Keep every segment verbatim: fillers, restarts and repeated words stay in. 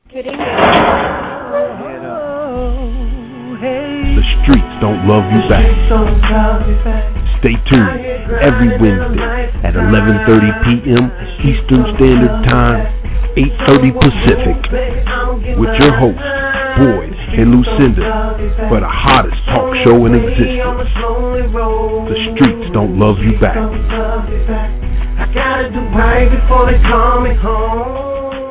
Good evening. The streets don't love you back. Stay tuned every Wednesday at eleven thirty p.m. Eastern Standard Time, eight thirty Pacific, with your hosts, Boyd and Lucinda, for the hottest talk show in existence. The streets don't love you back. I gotta do right before they call me home.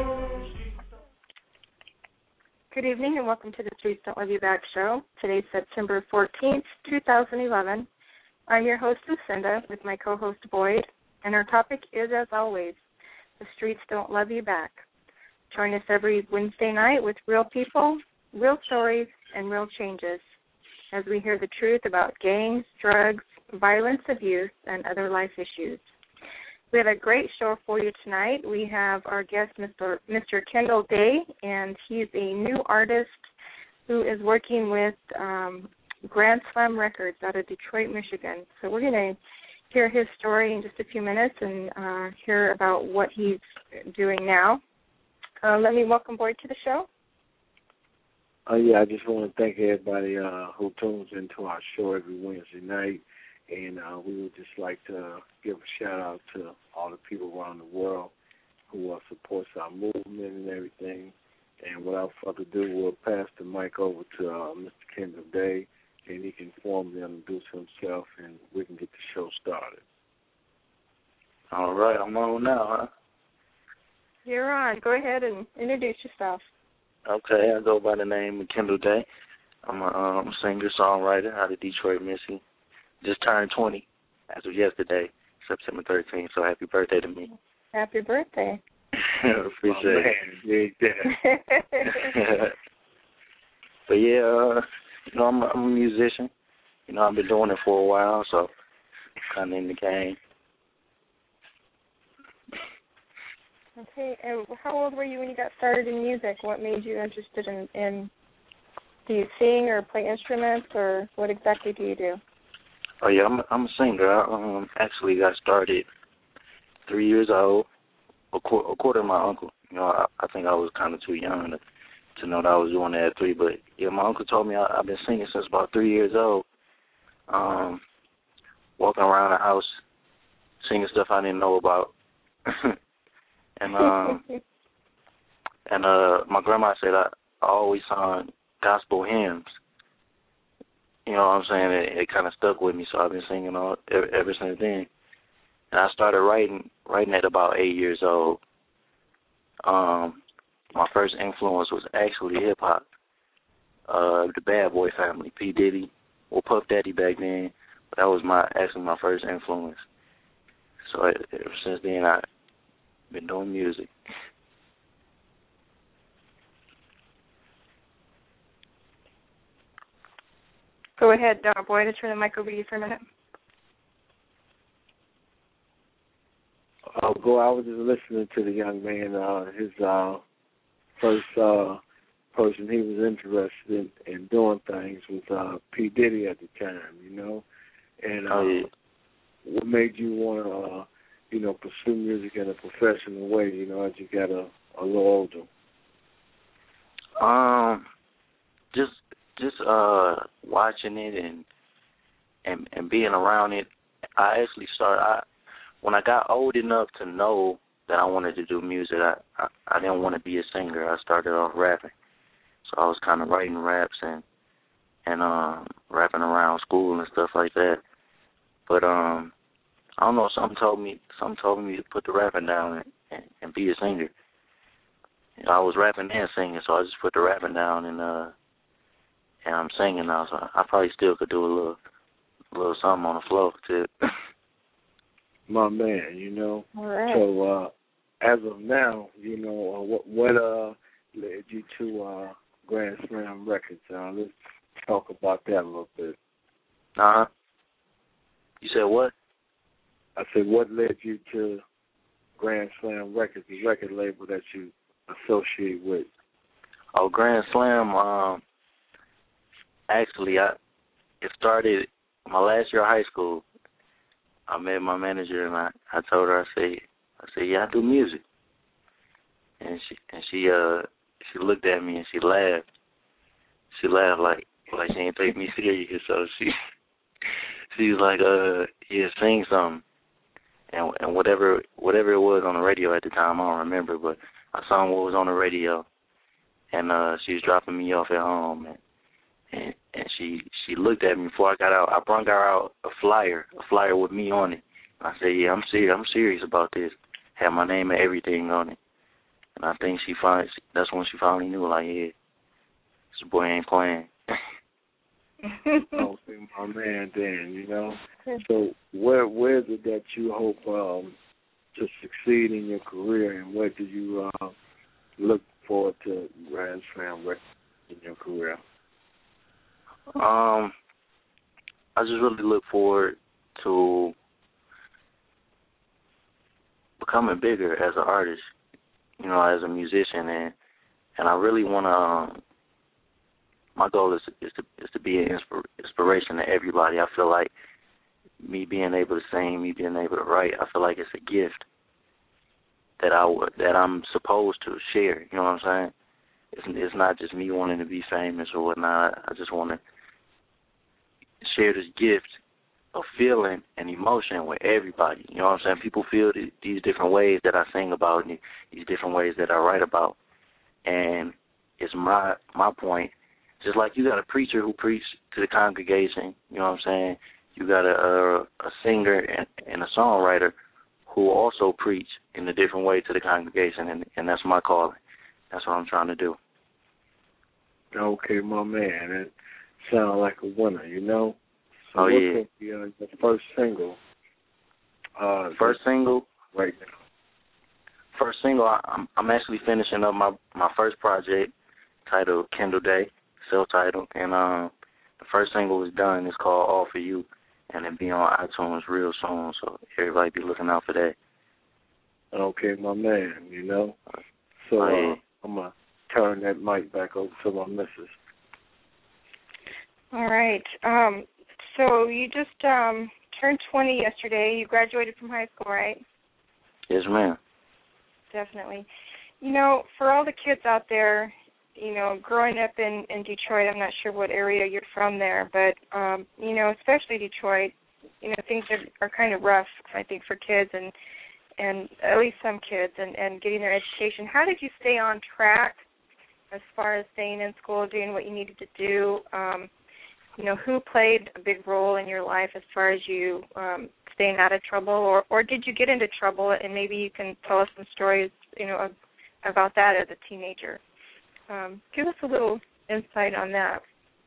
Good evening and welcome to the Streets Don't Love You Back show. Today's September fourteenth, twenty eleven. I'm your host, Lucinda, with my co-host, Boyd, and our topic is, as always, the streets don't love you back. Join us every Wednesday night with real people, real stories, and real changes as we hear the truth about gangs, drugs, violence, abuse, and other life issues. We have a great show for you tonight. We have our guest, Mister Mister Kendall Day, and he's a new artist who is working with um, Grand Slam Records out of Detroit, Michigan. So we're going to hear his story in just a few minutes and uh, hear about what he's doing now. Uh, let me welcome Boyd to the show. Oh, yeah, I just want to thank everybody uh, who tunes into our show every Wednesday night. And uh, we would just like to give a shout-out to all the people around the world who uh, supports our movement and everything. And without further ado, we'll pass the mic over to uh, Mister Kendall Day, and he can formally introduce himself, and we can get the show started. All right, I'm on now, huh? You're on. Go ahead and introduce yourself. Okay, I go by the name of Kendall Day. I'm a um, singer-songwriter out of Detroit, Michigan. Just turned twenty as of yesterday, September thirteenth, so happy birthday to me. Happy birthday. Appreciate oh, it. But, yeah, uh, you know, I'm, I'm a musician. You know, I've been doing it for a while, so kind of in the game. Okay, and how old were you when you got started in music? What made you interested in, in do you sing or play instruments, or what exactly do you do? Oh, yeah, I'm, I'm a singer. I um, actually got started three years old, according to my uncle. You know, I, I think I was kind of too young to, to know that I was doing that at three. But, yeah, my uncle told me I, I've been singing since about three years old, um, walking around the house, singing stuff I didn't know about. and um, and uh, my grandma said I, I always sung gospel hymns. You know what I'm saying? It, it kind of stuck with me, so I've been singing all ever, ever since then. And I started writing writing at about eight years old. Um, my first influence was actually hip hop. Uh, the Bad Boy family, P Diddy, or Puff Daddy back then. But that was my actually my first influence. So ever since then, I've been doing music. Go ahead, uh, Boyd. I'll turn the mic over to you for a minute. Oh, go. I was just listening to the young man. Uh, his uh, first uh, person he was interested in, in doing things was uh, P. Diddy at the time, you know. And uh, oh, yeah. What made you want to, uh, you know, pursue music in a professional way, you know, as you got a, a little older? Um, just just uh watching it and and and being around it. I actually started. I, when I got old enough to know that I wanted to do music, I, I, I didn't want to be a singer. I started off rapping. So I was kind of writing raps and and um, rapping around school and stuff like that. But um, I don't know. Something told me. Something told me to put the rapping down and, and, and be a singer. You know, I was rapping and singing, so I just put the rapping down and uh, and I'm singing now. So I probably still could do a little, a little something on the floor too. My man, you know. All right. So uh, as of now, you know, uh, what what uh led you to uh, Grand Slam Records? Uh, let's talk about that a little bit. Uh huh. You said what? I said, what led you to Grand Slam Records, the record label that you associate with? Oh, Grand Slam. Um, actually, I it started my last year of high school. I met my manager and I, I told her, I said, I said, yeah, I do music. And she and she uh she looked at me and she laughed. She laughed like like she didn't take me serious. So she she was like, uh, yeah, sing something. And and whatever whatever it was on the radio at the time, I don't remember, but I sung what was on the radio. And uh, she was dropping me off at home, and, and and she she looked at me before I got out. I brought her out a flyer, a flyer with me on it. And I said, yeah, I'm serious. I'm serious about this. Had my name and everything on it. And I think she finally, that's when she finally knew, like, yeah, this boy ain't playing. Oh, my man, Dan, you know. So where where is it that you hope um, to succeed in your career, and where do you uh, look forward to Raz Fam in your career? Um, I just really look forward to becoming bigger as an artist, you know, as a musician, and and I really want to. Um, my goal is is to is to be an inspir- inspiration to everybody. I feel like me being able to sing, me being able to write, I feel like it's a gift that I would, that I'm supposed to share. You know what I'm saying? It's it's not just me wanting to be famous or whatnot. I just want to share this gift of feeling and emotion with everybody. You know what I'm saying? People feel th- these different ways that I sing about, and these different ways that I write about, and it's my my point. Just like you got a preacher who preaches to the congregation, you know what I'm saying? You got a a, a singer and, and a songwriter who also preach in a different way to the congregation, and, and that's my calling. That's what I'm trying to do. Okay, my man. It sounds like a winner, you know? So oh, yeah. What's the, uh, the first single? Uh, first single? Right now. First single, I, I'm, I'm actually finishing up my, my first project titled Kindle Day, self-titled, and um, the first single is done. It's called All For You, and it'll be on iTunes real soon, so everybody be looking out for that. Okay, my man, you know? So oh, yeah. uh, I'm going to turn that mic back over to my missus. All right. Um, so you just um, turned twenty yesterday. You graduated from high school, right? Yes, ma'am. Definitely. You know, for all the kids out there, you know, growing up in, in Detroit, I'm not sure what area you're from there, but, um, you know, especially Detroit, you know, things are, are kind of rough, I think, for kids and, and at least some kids and, and getting their education. How did you stay on track as far as staying in school, doing what you needed to do? Um, you know, who played a big role in your life as far as you um, staying out of trouble, or, or did you get into trouble? And maybe you can tell us some stories, you know, about that as a teenager. Um, give us a little insight on that.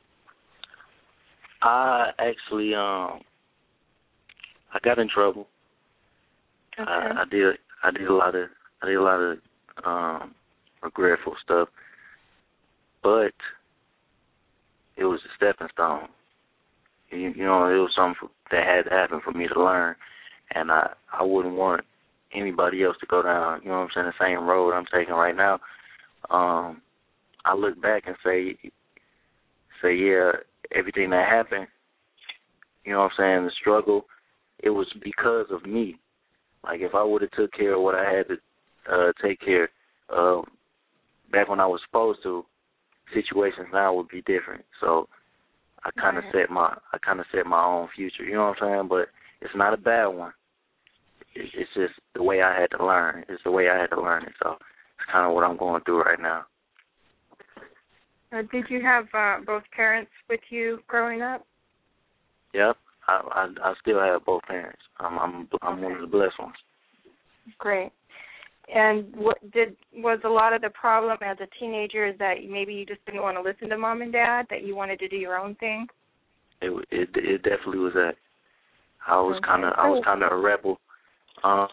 I actually, um, I got in trouble. Okay. I, I did, I did a lot of, I did a lot of um, regretful stuff, but it was a stepping stone. You, you know, it was something that had to happen for me to learn, and I, I wouldn't want anybody else to go down, you know what I'm saying, the same road I'm taking right now. Um, I look back and say, say, yeah, everything that happened, you know what I'm saying, the struggle, it was because of me. Like, if I would have took care of what I had to uh, take care of back when I was supposed to, situations now would be different. So I kind of right. set my, I kind of set my own future. You know what I'm saying? But it's not a bad one. It's, it's just the way I had to learn. It's the way I had to learn it. So it's kind of what I'm going through right now. Uh, did you have uh, both parents with you growing up? Yep, I, I, I still have both parents. I'm I'm, I'm okay. one of the blessed ones. Great. And what did was a lot of the problem as a teenager that maybe you just didn't want to listen to mom and dad, that you wanted to do your own thing? It it, it definitely was that. I was okay. kind of I was kind of a rebel. Um,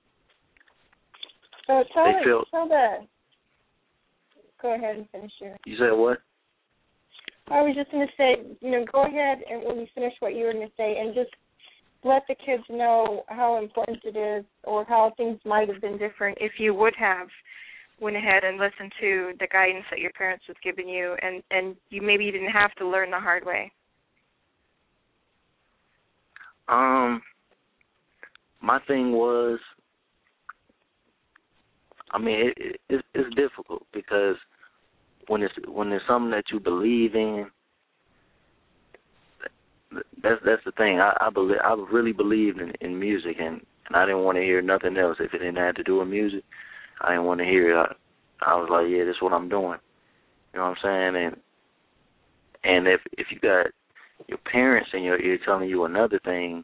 so tell they me, felt, tell the. Go ahead and finish your. You said what? I was just going to say, you know, go ahead and when you finish what you were going to say, and just let the kids know how important it is, or how things might have been different if you would have went ahead and listened to the guidance that your parents was giving you, and, and you maybe you didn't have to learn the hard way. Um, my thing was, I mean, it, it, it's, it's difficult because when it's when it's something that you believe in, that's that's the thing. I I, believe, I really believed in, in music, and, and I didn't want to hear nothing else. If it didn't have to do with music, I didn't want to hear it. I, I was like, yeah, this is what I'm doing. You know what I'm saying? And and if if you got your parents in your ear telling you another thing,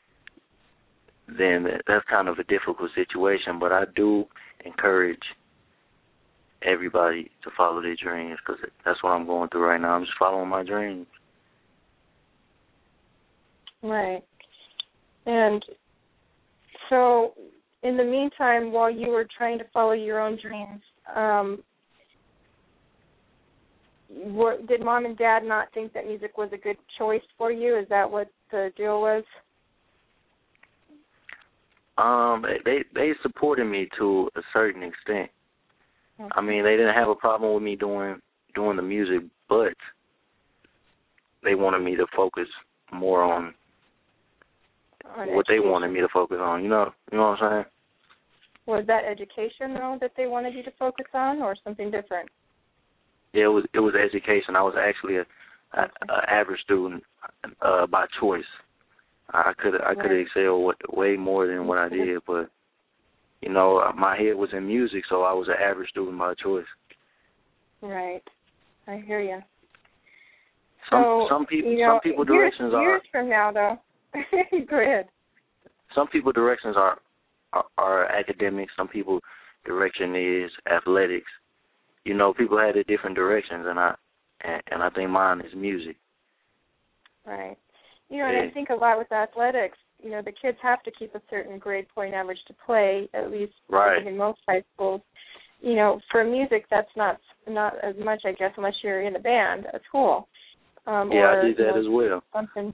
then that's kind of a difficult situation. But I do encourage everybody to follow their dreams, because that's what I'm going through right now. I'm just following my dreams. Right. And so in the meantime, while you were trying to follow your own dreams, um, were, did Mom and Dad not think that music was a good choice for you? Is that what the deal was? Um, they they supported me to a certain extent. Okay. I mean, they didn't have a problem with me doing doing the music, but they wanted me to focus more on, on what education. They wanted me to focus on. You know, you know what I'm saying? Was that education though that they wanted you to focus on, or something different? Yeah, it was it was education. I was actually a, a, a average student uh, by choice. I could I could have excelled way more than what I did, but you know, my head was in music, so I was an average student by choice. Right, I hear you. Some so, some people you know, some people years, directions years are years from now though. Go ahead. Some people directions are, are are academics. Some people direction is athletics. You know, people had their different directions, and I and, and I think mine is music. Right. You know, and I think a lot with athletics, you know, the kids have to keep a certain grade point average to play, at least right. in most high schools. You know, for music, that's not not as much, I guess, unless you're in a band at school. Um, yeah, or, I did that you know, as well. Something.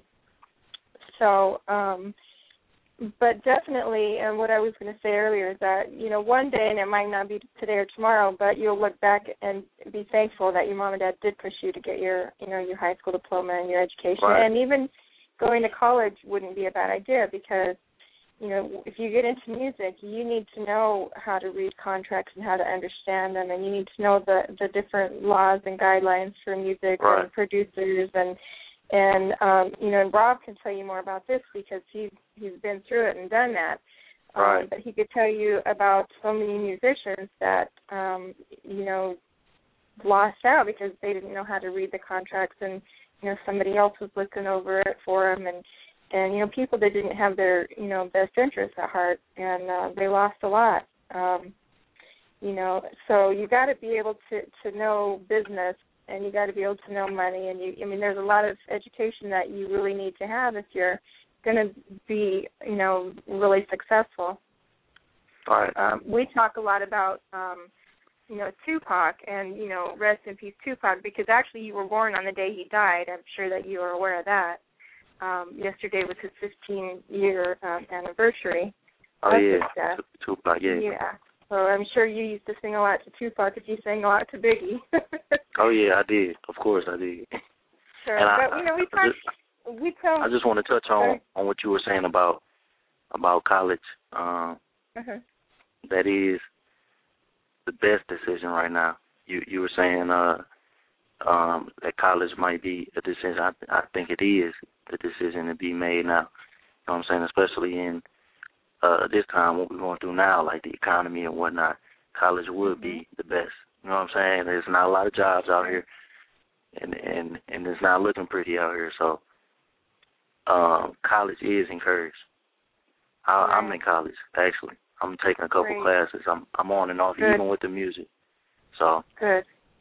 So, um, but definitely, and what I was going to say earlier is that, you know, one day, and it might not be today or tomorrow, but you'll look back and be thankful that your mom and dad did push you to get your, you know, your high school diploma and your education. Right. And even going to college wouldn't be a bad idea, because, you know, if you get into music, you need to know how to read contracts and how to understand them, and you need to know the, the different laws and guidelines for music right. and producers, and and um, you know, and Rob can tell you more about this because he's he's been through it and done that. Right. Um, but he could tell you about so many musicians that um, you know, lost out because they didn't know how to read the contracts, and you know, somebody else was looking over it for them, and and you know, people that didn't have their, you know, best interests at heart, and uh, they lost a lot. Um, you know, so you got to be able to to know business, and you got to be able to know money, and you, I mean, there's a lot of education that you really need to have if you're going to be, you know, really successful. All right. Um, we talk a lot about, um, you know, Tupac, and, you know, rest in peace, Tupac, because actually you were born on the day he died. I'm sure that you are aware of that. Um, yesterday was his fifteen-year um, anniversary. Oh, of yeah, his death. Tupac, yeah. Yeah. So I'm sure you used to sing a lot to Tupac if you sang a lot to Biggie. Oh, yeah, I did. Of course I did. Sure. And but, I, you know, we I, talk, just, we tell... I just want to touch on, on what you were saying about about college. Um, uh-huh. That is the best decision right now. You you were saying uh, um, that college might be a decision. I, I think it is the decision to be made now. You know what I'm saying? Especially in uh, this time, what we're going through now, like the economy and whatnot, college would be the best. You know what I'm saying? There's not a lot of jobs out here, and and, and it's not looking pretty out here. So um, college is encouraged. I, right. I'm in college, actually. I'm taking a couple Great. classes. I'm I'm on and off, Good. even with the music. So good.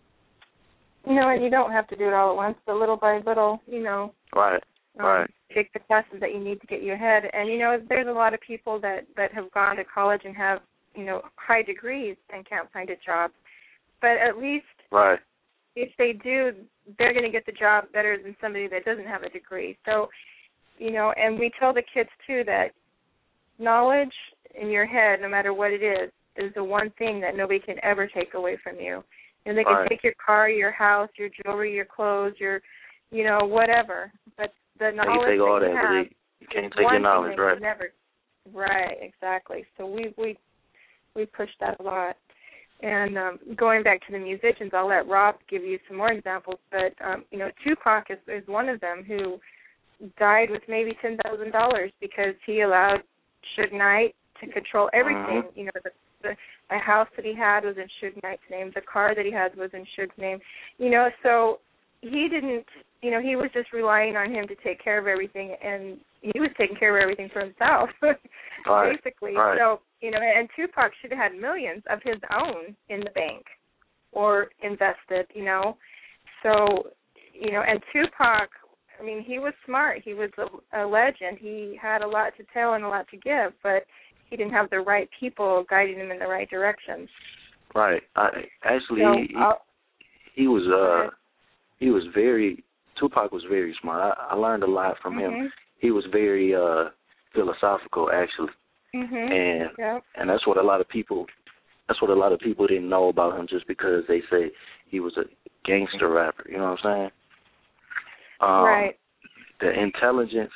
You know, and you don't have to do it all at once, but little by little, you know. Right. Um, right. Take the classes that you need to get you ahead. And you know, there's a lot of people that that have gone to college and have, you know, high degrees and can't find a job. But at least right. if they do, they're going to get the job better than somebody that doesn't have a degree. So, you know, and we tell the kids too that knowledge in your head, no matter what it is, is the one thing that nobody can ever take away from you. You know, they can right. take your car, your house, your jewelry, your clothes, your, you know, whatever. But the knowledge they can take all that that, you have, but they, you can't take your knowledge, right? Never, right, exactly. So we we we push that a lot. and um, going back to the musicians, I'll let Rob give you some more examples. But um, you know, Tupac is, is one of them who died with maybe ten thousand dollars because he allowed Suge Knight to control everything. Uh-huh. You know, the, the, the house that he had was in Suge Knight's name. The car that he had was in Suge's name. You know, so he didn't. You know, he was just relying on him to take care of everything, and he was taking care of everything for himself, right. basically. Right. So, you know, and Tupac should have had millions of his own in the bank or invested, you know. So, you know, and Tupac, I mean, he was smart. He was a, a legend. He had a lot to tell and a lot to give, but he didn't have the right people guiding him in the right direction. Right. I, actually, so, he, he was uh, he was very, Tupac was very smart. I, I learned a lot from mm-hmm. him. He was very uh, philosophical, actually, mm-hmm. and yep. and that's what a lot of people that's what a lot of people didn't know about him, just because they say he was a gangster rapper. You know what I'm saying? Um, right. The intelligence,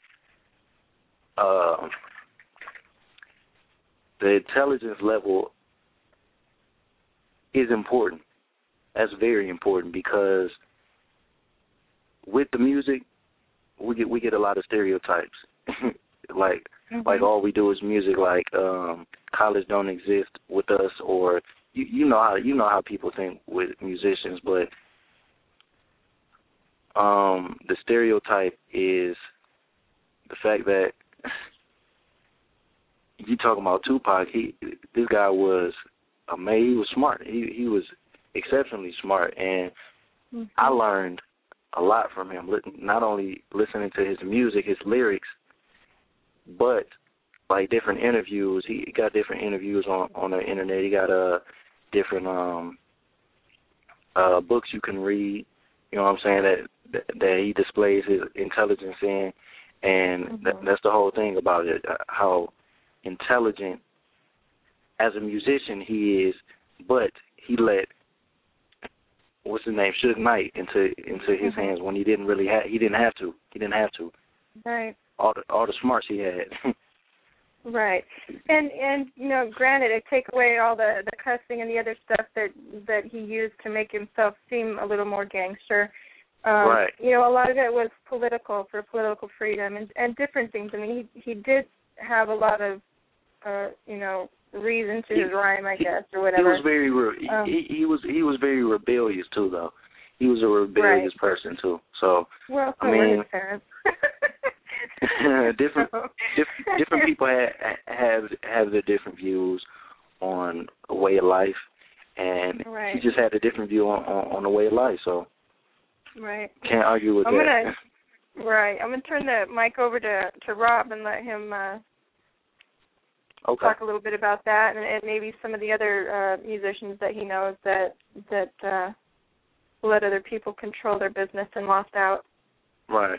uh, the intelligence level is important. That's very important, because with the music, we get we get a lot of stereotypes. like mm-hmm. like all we do is music. Like um, college don't exist with us, or you, you know how you know how people think with musicians, but um, the stereotype is the fact that you talking about Tupac. He this guy was amazing. He was smart. He he was exceptionally smart, and mm-hmm. I learned a lot from him, not only listening to his music, his lyrics, but like different interviews. He got different interviews on, on the internet. He got uh, different um, uh, books you can read, you know what I'm saying, that that, that he displays his intelligence in, and mm-hmm. that, that's the whole thing about it, how intelligent as a musician he is, but he let what's his name, Suge Knight, into into his mm-hmm. hands when he didn't really have he didn't have to. He didn't have to. Right. All the all the smarts he had. Right. And and you know, granted, I take away all the, the cussing and the other stuff that that he used to make himself seem a little more gangster. Um, right. You know, a lot of it was political, for political freedom and, and different things. I mean, he he did have a lot of uh, you know, reason to he, his rhyme, I guess, or whatever. He was very re- um, he, he was he was very rebellious too, though. He was a rebellious right. person too. So well, so I mean, were his parents. different diff- different people have have have their different views on a way of life, and right. he just had a different view on, on, on the way of life. So right, can't argue with I'm that. Gonna, right, I'm gonna turn the mic over to, to Rob and let him uh, okay. talk a little bit about that, and, and maybe some of the other uh, musicians that he knows that that uh, let other people control their business and lost out. Right.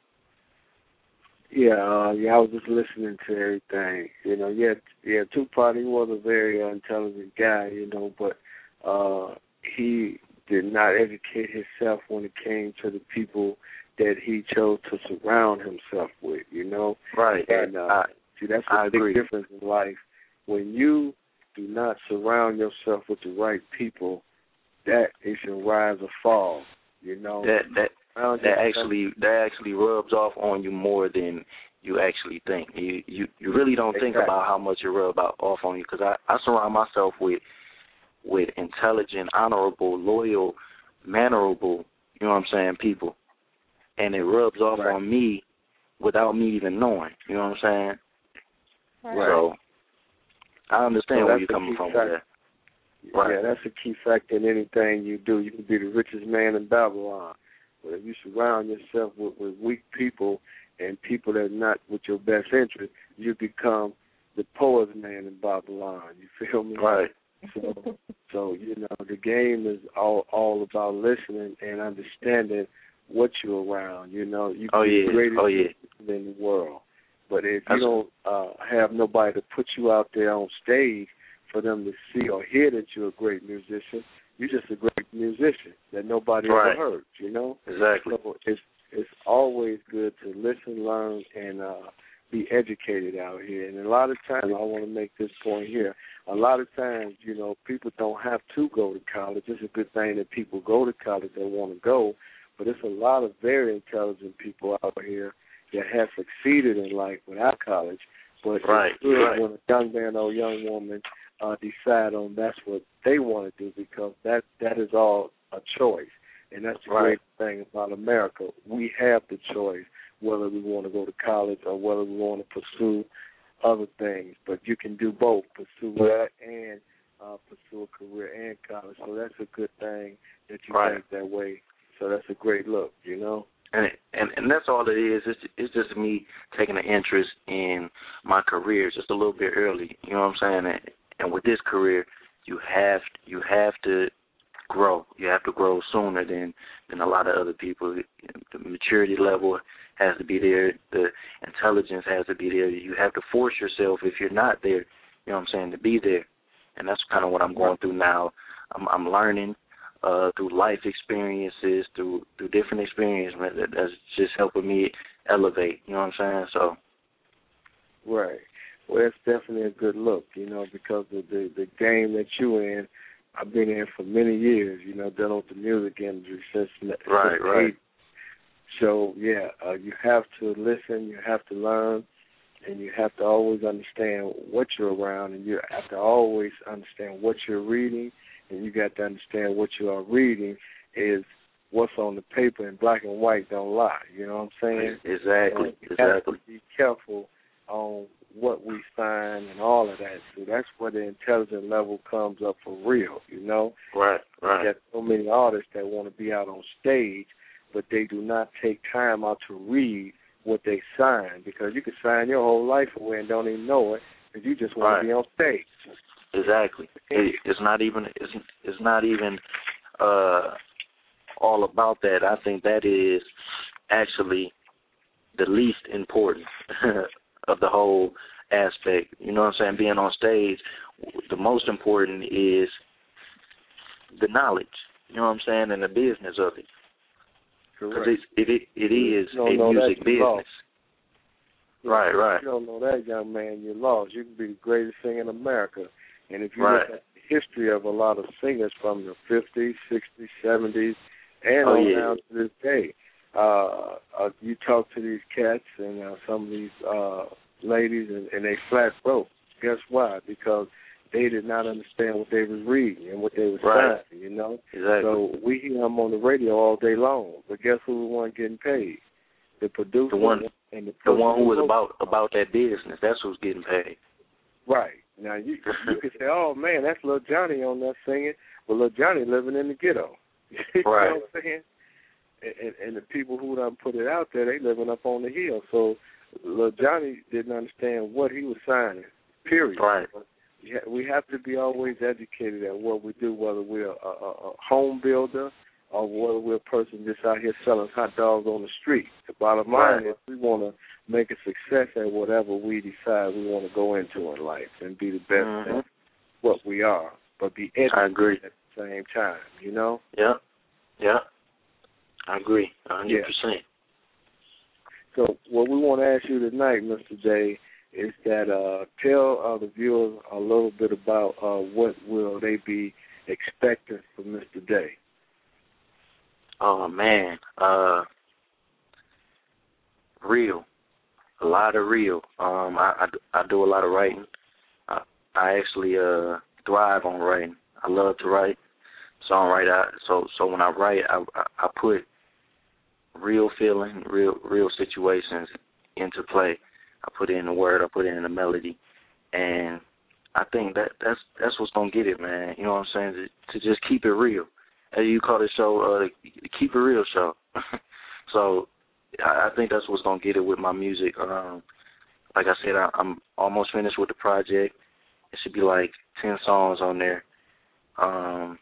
Yeah, uh, yeah, I was just listening to everything. You know, yeah, yeah, Tupac, he was a very uh, intelligent guy, you know, but uh, he did not educate himself when it came to the people that he chose to surround himself with, you know. Right. And uh, I, see, that's I a big agree. difference in life. When you do not surround yourself with the right people, that is your rise or fall, you know. That that that actually that actually rubs off on you more than you actually think. You you, you really don't exactly. think about how much it rubs off on you, because I, I surround myself with with intelligent, honorable, loyal, mannerable, you know what I'm saying, people, and it rubs off right. on me without me even knowing. You know what I'm saying? Right. So I understand so where you're coming from with that. Right. Yeah, that's a key factor in anything you do. You can be the richest man in Babylon, but if you surround yourself with, with weak people and people that are not with your best interest, you become the poorest man in Babylon. You feel me? Right. So, so you know, the game is all all about listening and understanding what you're around. You know, you can oh, be yeah. the greatest oh, yeah. in the world, but if That's you don't uh, have nobody to put you out there on stage for them to see or hear that you're a great musician, you're just a great musician that nobody right. ever heard, you know? Exactly. So it's it's always good to listen, learn, and uh, be educated out here. And a lot of times, I want to make this point here, a lot of times, you know, people don't have to go to college. It's a good thing that people go to college that want to go, but it's a lot of very intelligent people out here that have succeeded in life without college. But right, it's good right. when a young man or young woman uh, decide on that's what they want to do, because that, that is all a choice. And that's the right. great thing about America. We have the choice whether we want to go to college or whether we want to pursue other things. But you can do both, pursue that and uh, pursue a career and college. So that's a good thing that you right. think that way. So that's a great look, you know. And, and and that's all it is. It's, it's just me taking an interest in my career just a little bit early. You know what I'm saying? And, and with this career, you have you have to grow. You have to grow sooner than, than a lot of other people. The maturity level has to be there. The intelligence has to be there. You have to force yourself, if you're not there, you know what I'm saying, to be there. And that's kind of what I'm going through now. I'm, I'm learning uh, through life experiences, through through different experiences. That, that's just helping me elevate. You know what I'm saying? So. Right. Well, it's definitely a good look, you know, because of the, the game that you're in. I've been in for many years, you know, dealing with the music industry since right, since right. eight. So, yeah, uh, you have to listen, you have to learn, and you have to always understand what you're around, and you have to always understand what you're reading, and you got to understand what you are reading is what's on the paper, and black and white don't lie. You know what I'm saying? Exactly, and you exactly. have to be careful on what we sign and all of that. So that's where the intelligence level comes up for real, you know? Right, right. You got so many artists that want to be out on stage, but they do not take time out to read what they sign, because you can sign your whole life away and don't even know it because you just want right. to be on stage. Exactly. It, it's not even it's, it's not even uh, all about that. I think that is actually the least important of the whole aspect. You know what I'm saying? Being on stage, the most important is the knowledge. You know what I'm saying? And the business of it. Because it, it, it is a music business. Lost. Right, right. If you don't know that, young man, you're lost. You can be the greatest singer in America. And if you right. look at the history of a lot of singers from the fifties, sixties, seventies, and oh, on yeah. down to this day, uh, uh, you talk to these cats and uh, some of these uh, ladies, and, and they flat broke. Guess why? Because they did not understand what they was reading and what they was right. signing, you know? Exactly. So we hear them on the radio all day long, but guess who the one getting paid? The producer the one, and the, the one who was about about that business. That's who's getting paid. Right. Now, you you can say, oh, man, that's Lil Johnny on that singing, but Lil Johnny living in the ghetto. You right. know what I'm saying? And, and the people who done put it out there, they living up on the hill. So Lil Johnny didn't understand what he was signing, period. Right. We have to be always educated at what we do, whether we're a, a, a home builder or whether we're a person just out here selling hot dogs on the street. The bottom line right. is we want to make a success at whatever we decide we want to go into in life and be the best mm-hmm. at what we are, but be educated I agree. at the same time, you know? Yeah, yeah. I agree, one hundred percent. Yeah. So what we want to ask you tonight, Mister J, is that uh, tell uh, the viewers a little bit about uh, what will they be expecting from Mister J. Oh, man. Uh, real. A lot of real. Um, I, I, I do a lot of writing. I, I actually uh, thrive on writing. I love to write, songwrite. I, so so when I write, I, I, I put real feeling, real real situations into play. I put it in the word, I put it in the melody, and I think that that's that's what's gonna get it, man. You know what I'm saying? To, to just keep it real. As you call the show, uh, the Keep It Real show. So I, I think that's what's gonna get it with my music. Um, like I said, I, I'm almost finished with the project. It should be like ten songs on there. Um,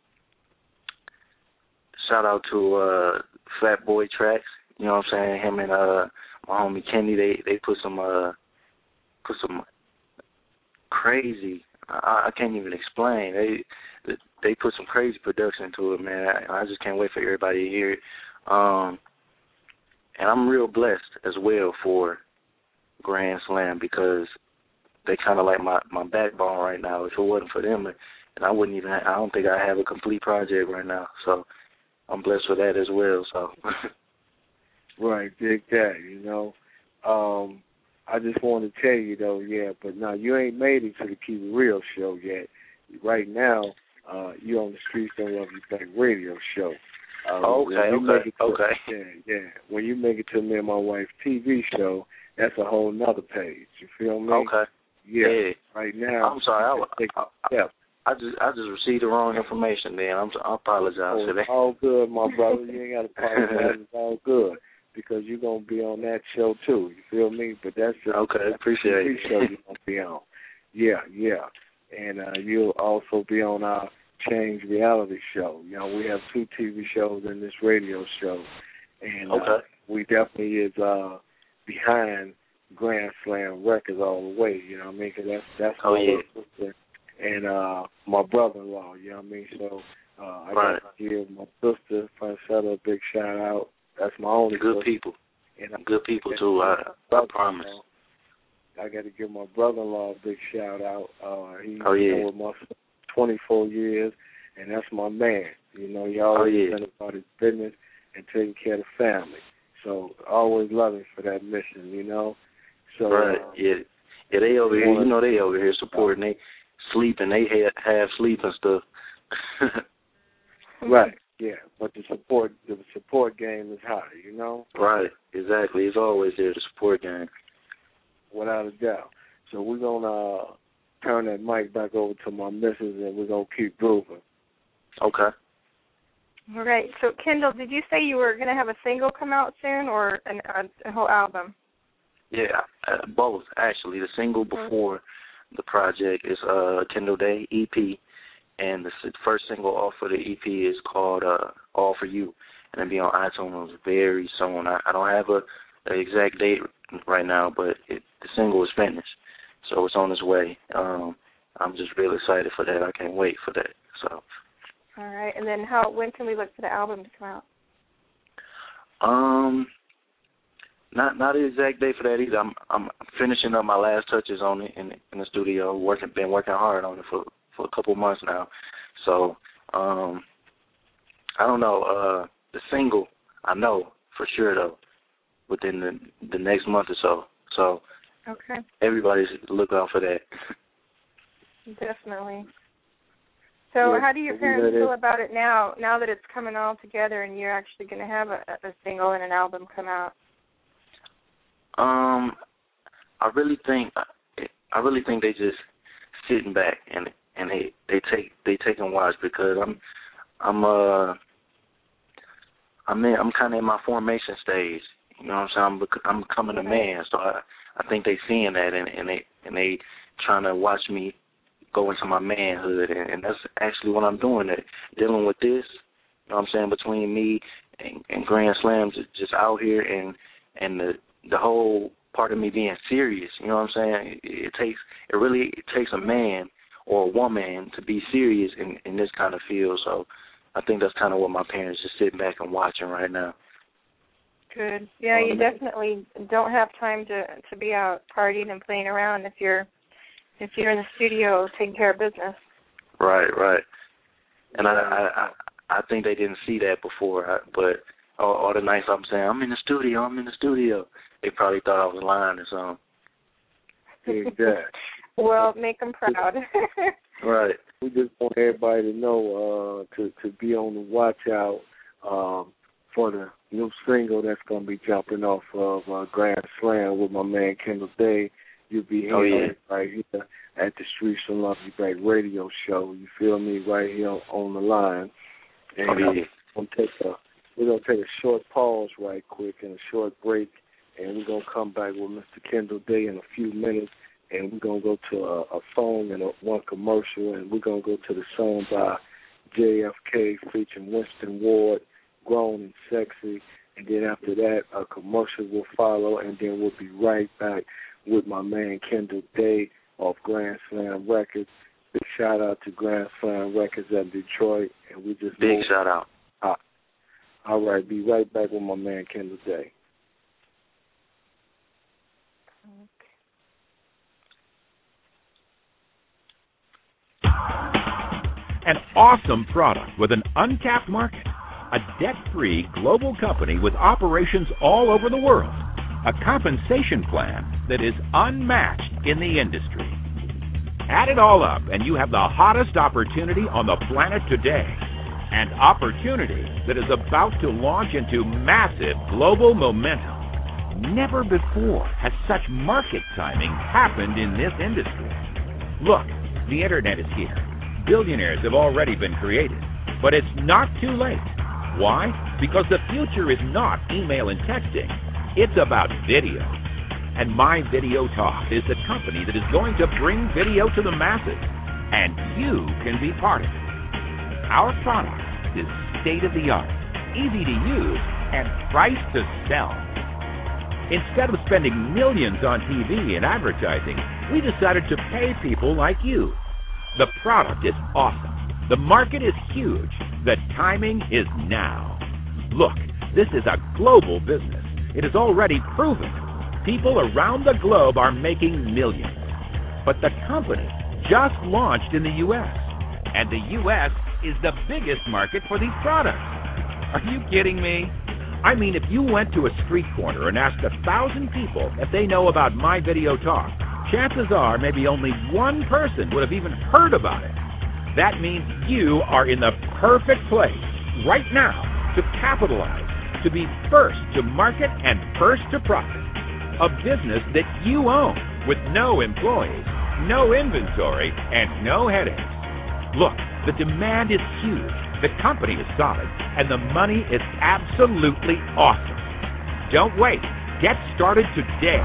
shout out to uh, Fat Boy Tracks. You know what I'm saying? Him and uh, my homie Kenny, they they put some uh, put some crazy. I, I can't even explain. They they put some crazy production into it, man. I, I just can't wait for everybody to hear it. Um, and I'm real blessed as well for Grand Slam because they kind of like my, my backbone right now. If it wasn't for them, and I wouldn't even, I don't think I have a complete project right now. So I'm blessed with that as well. So. Right, dig that, you know. Um, I just want to tell you, though, yeah, but now you ain't made it to the Keep It Real show yet. Right now, uh, you're on the Streets Don't Love You Back radio show. Uh, okay, okay, to, okay. Yeah, yeah. When you make it to Me and My Wife T V show, that's a whole nother page. You feel me? Okay. Yeah. yeah. Right now. I'm sorry. I, I, yeah. I just I just received the wrong information. Then I'm I apologize oh, for that. It's all good, my brother. You ain't got to apologize. It's all good because you're gonna be on that show too. You feel me? But that's just okay. That's Appreciate the it. show you're gonna be on. Yeah, yeah. And uh, you'll also be on our Change reality show. You know, we have two T V shows in this radio show, and okay. uh, we definitely is uh, behind Grand Slam Records all the way. You know what I mean? Cause that's that's oh, my yeah. sister and uh, my brother-in-law. You know what I mean? So uh, I right. got to give my sister Francetta a big shout out. That's my only good sister. people. And I, good people too. I, I promise. I got to give my brother-in-law a big shout out. Uh, he's oh, yeah. been with my twenty-four years, and that's my man. You know, he always oh, yeah. been about his business and taking care of the family. So always love him for that mission, you know. So right, uh, yeah, yeah. They over here, you know, they over here supporting. They sleeping. They have, have sleep and stuff. right, yeah. But the support, the support game is high, you know. Right, exactly. It's always there, the support game. Without a doubt. So we're gonna uh, turn that mic back over to my missus, and we're gonna keep grooving. Okay. All right. So, Kendall, did you say you were going to have a single come out soon, or an, a, a whole album? Yeah, uh, both actually. The single before mm-hmm. the project is uh, Kendall Day E P, and the first single off of the E P is called uh, All For You, and it'll be on iTunes very soon. I, I don't have a the exact date right now, but it, the single is finished, so it's on its way. Um, I'm just really excited for that. I can't wait for that. So. All right, and then how? When can we look for the album to come out? Um, not not the exact date for that either. I'm I'm finishing up my last touches on it in in the studio. Working, been working hard on it for for a couple months now. So, um, I don't know. Uh, the single, I know for sure though. Within the the next month or so. So okay. Everybody's look out for that. Definitely. So yeah, how do your parents feel about it now, now that it's coming all together and you're actually going to have a, a single and an album come out? Um, I really think I really think they just sitting back and and they they take they take and watch because I'm I'm uh I'm in, I'm kind of in my formation stage. You know what I'm saying? I'm, I'm becoming a man, so I, I think they seeing that, and, and they and they trying to watch me go into my manhood, and, and that's actually what I'm doing. It dealing with this, you know what I'm saying, between me and, and Grand Slam, just, just out here, and and the the whole part of me being serious. You know what I'm saying? It, it takes it really it takes a man or a woman to be serious in, in this kind of field. So I think that's kind of what my parents just sitting back and watching right now. Good. Yeah, you definitely don't have time to to be out partying and playing around if you're if you're in the studio taking care of business. Right, right. And I I I, I think they didn't see that before, but all, all the nights I'm saying I'm in the studio, I'm in the studio, they probably thought I was lying or something. Exactly. Well, make them proud. Right. We just want everybody to know uh, to to be on the watch out um, for the new single that's going to be jumping off of uh, Grand Slam with my man Kendall Day. You'll be hearing oh, yeah. it right here at the Streets Don't Love You Back radio show. You feel me? Right here on the line. And oh, yeah. uh, we're going to take a we're going to take a short pause right quick and a short break, and we're going to come back with Mister Kendall Day in a few minutes, and we're going to go to a, a song and a, one commercial, and we're going to go to the song by J F K featuring Winston Ward, Grown and Sexy, and then after that, a commercial will follow, and then we'll be right back with my man Kendall Day off Grand Slam Records. Big shout out to Grand Slam Records at Detroit, and we just big shout out. out. All right, be right back with my man Kendall Day. An awesome product with an untapped market. A debt-free global company with operations all over the world. A compensation plan that is unmatched in the industry. Add it all up and you have the hottest opportunity on the planet today. An opportunity that is about to launch into massive global momentum. Never before has such market timing happened in this industry. Look, the internet is here. Billionaires have already been created, but it's not too late. Why? Because the future is not email and texting. It's about video. And My Video Talk is the company that is going to bring video to the masses, and you can be part of it. Our product is state-of-the-art, easy to use, and priced to sell. Instead of spending millions on T V and advertising, we decided to pay people like you. The product is awesome. The market is huge. The timing is now. Look, this is a global business. It is already proven. People around the globe are making millions. But the company just launched in the U S, and the U S is the biggest market for these products. Are you kidding me? I mean, if you went to a street corner and asked a thousand people if they know about My Video Talk, chances are maybe only one person would have even heard about it. That means you are in the perfect place right now to capitalize, to be first to market and first to profit. A business that you own with no employees, no inventory, and no headaches. Look, the demand is huge, the company is solid, and the money is absolutely awesome. Don't wait. Get started today.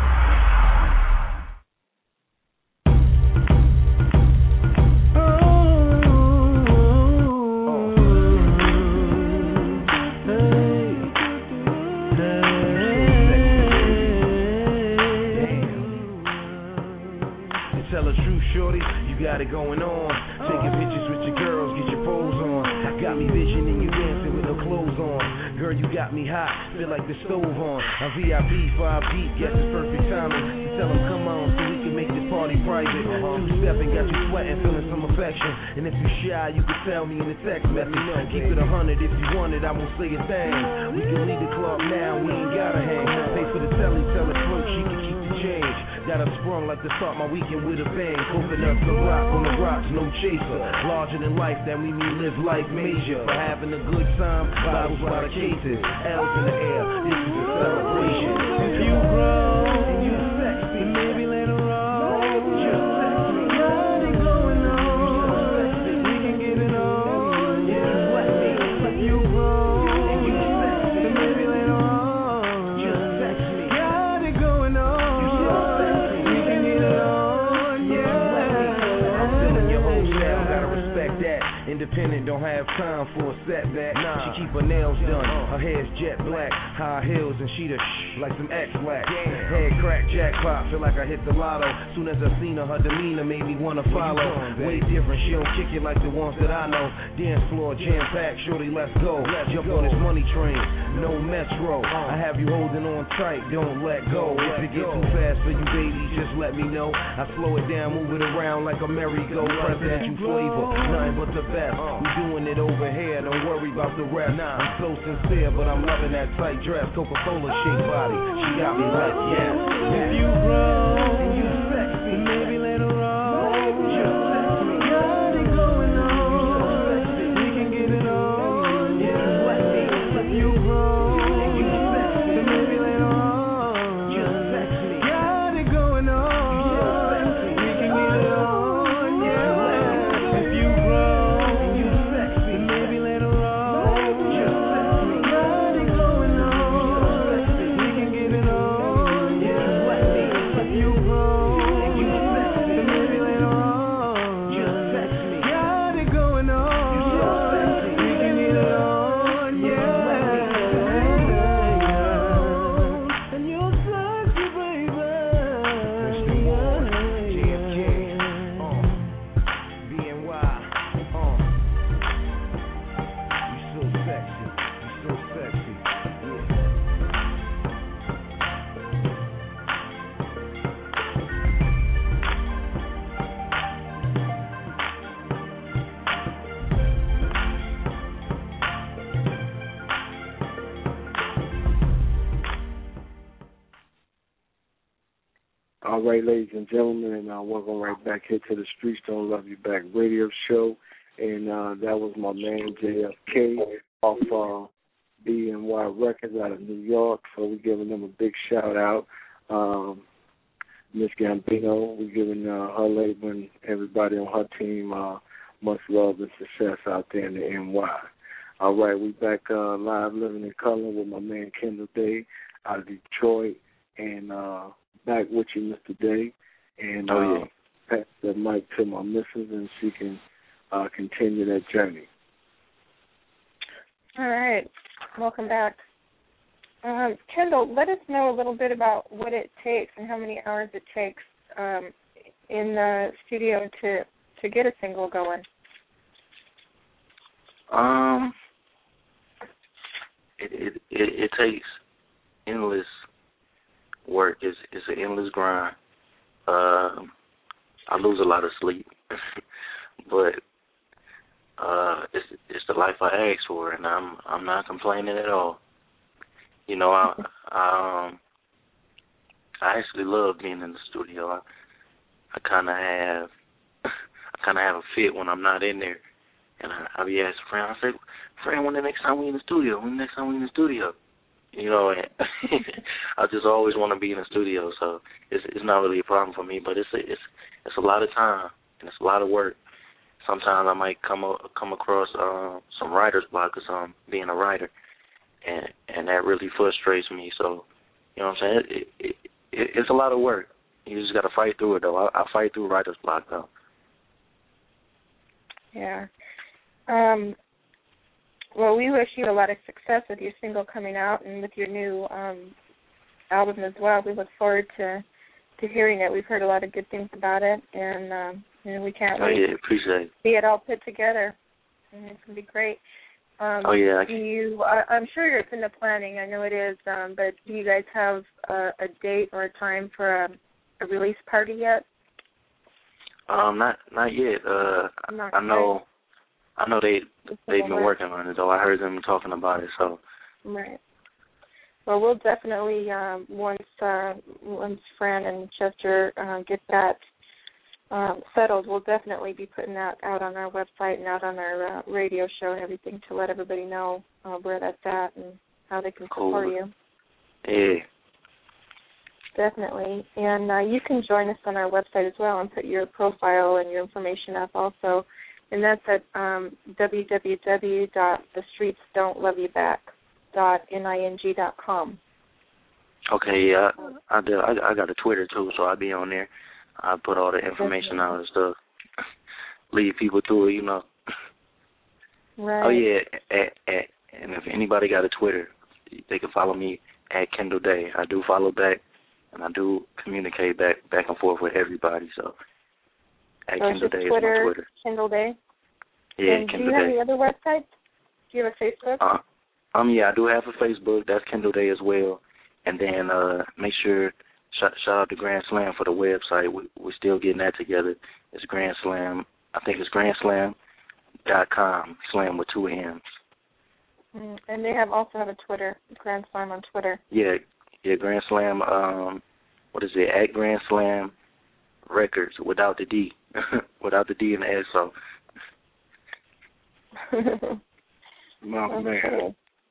Got it going on. Taking pictures with your girls, get your pose on. Got me visioning you dancing with no clothes on. Girl, you got me hot, feel like the stove on. I'm V I P, five deep, guess it's perfect timing. You tell them come on so we can make this party private. Two-stepping, got you sweating, feeling some affection. And if you shy, you can tell me in the text message. Keep it a hundred if you want it, I won't say a thing. We can leave the club now, we ain't gotta hang. Pay for the telly, tell her close, she can keep the change. Got her sprung like to start my weekend with a bang. Coconuts and rock on the rocks, no chaser. Larger than life, that we mean live life major. For having a good time, bottles by the cases. L's in the air, this is a celebration. If you grow and you sexy, maybe later on, just text me. Got it going on, we can get it on. Yeah, let me. If you grow and you sexy, maybe later on, just text me. Got it going on. Independent, don't have time for a setback. Nah. She keep her nails done, her hair's jet black, high heels, and she the shh like some X-Lax. Head crack, jackpot, feel like I hit the lotto. Soon as I seen her, her demeanor made me wanna follow. Way different, she don't kick it like the ones that I know. Dance floor, jam packed, shorty, let's go. Jump on this money train, no metro. I have you holding on tight, don't let go. If it get too fast for you, baby, just let me know. I slow it down, move it around like a merry-go. Presidential flavor, nothing but the best. We doing it over here, don't worry about the rest. Nah, I'm so sincere, but I'm loving that tight dress. Coca-Cola shake body, she got me like yes. If you grow and you sexy, maybe later on, just text me. Got it going on, we can get it on. Yeah, let me. If you grow and you sexy, maybe later on, just text me. Got it going on, we can get it on. Yeah, if you grow. All right, ladies and gentlemen, and uh, welcome right back here to the Streets Don't Love You Back radio show. And uh, that was my man J F K off uh, B N Y Records out of New York. So we're giving them a big shout out. Um, Miss Gambino, we're giving uh, her label and everybody on her team uh, much love and success out there in the N Y. All right, we back uh, live, living in color with my man Kendall Day out of Detroit, and uh, back with you, Mister Day. And oh, yeah. uh, pass the mic to my missus, and she can uh, continue that journey. All right, welcome back. Um, Kendall, let us know a little bit about what it takes and how many hours it takes um, in the studio to, to get a single going. Um, it it it, it takes endless work. It's it's an endless grind. Um, I lose a lot of sleep, but uh, it's it's the life I asked for, and I'm I'm not complaining at all. You know, I I, um, I actually love being in the studio. I I kind of have I kind of have a fit when I'm not in there, and I, I be asking friend. I say, friend, when the next time we in the studio? When the next time we in the studio? You know, I just always want to be in the studio, so it's it's not really a problem for me. But it's a, it's it's a lot of time and it's a lot of work. Sometimes I might come come across uh, some writer's block or something, being a writer, and and that really frustrates me. So, you know what I'm saying? It, it, it, it's a lot of work. You just got to fight through it, though. I, I fight through writer's block, though. Yeah. Um. Well, we wish you a lot of success with your single coming out and with your new um, album as well. We look forward to to hearing it. We've heard a lot of good things about it, and um, you know, we can't oh, wait yeah, to appreciate it. see it all put together. And it's going to be great. Um, oh, yeah. I do you, I, I'm sure it's in the planning. I know it is, um, but do you guys have a, a date or a time for a, a release party yet? Um, not not yet. Uh, Not I know. yet. I know they they've been working on it, though. I heard them talking about it. So right. Well, we'll definitely um, once uh, once Fran and Chester uh, get that um, settled, we'll definitely be putting that out on our website and out on our uh, radio show and everything to let everybody know uh, where that's at and how they can cool. support you. Yeah. Definitely. And uh, you can join us on our website as well and put your profile and your information up also. And that's at um, w w w dot the streets don't love you back dot ning dot com. Okay, yeah, I, I do. I, I got a Twitter too, so I'll be on there. I put all the information out and stuff. Lead people to it, you know. Right. Oh yeah, at, at, and if anybody got a Twitter, they can follow me at Kendall Day. I do follow back, and I do communicate back back and forth with everybody. So. At so Kendall Day Twitter, is my Twitter. Kendall Day. Yeah, and Kendall do you have Day. any other websites? Do you have a Facebook? Uh, um, yeah, I do have a Facebook. That's Kendall Day as well. And then uh, make sure shout, shout out to Grand Slam for the website. We, we're still getting that together. It's Grand Slam. I think it's grand slam dot com. Slam with two M's. Mm, and they have also have a Twitter, Grand Slam on Twitter. Yeah, yeah, Grand Slam. Um, what is it? At Grand Slam Records without the D, without the D and the S. So, my okay. man.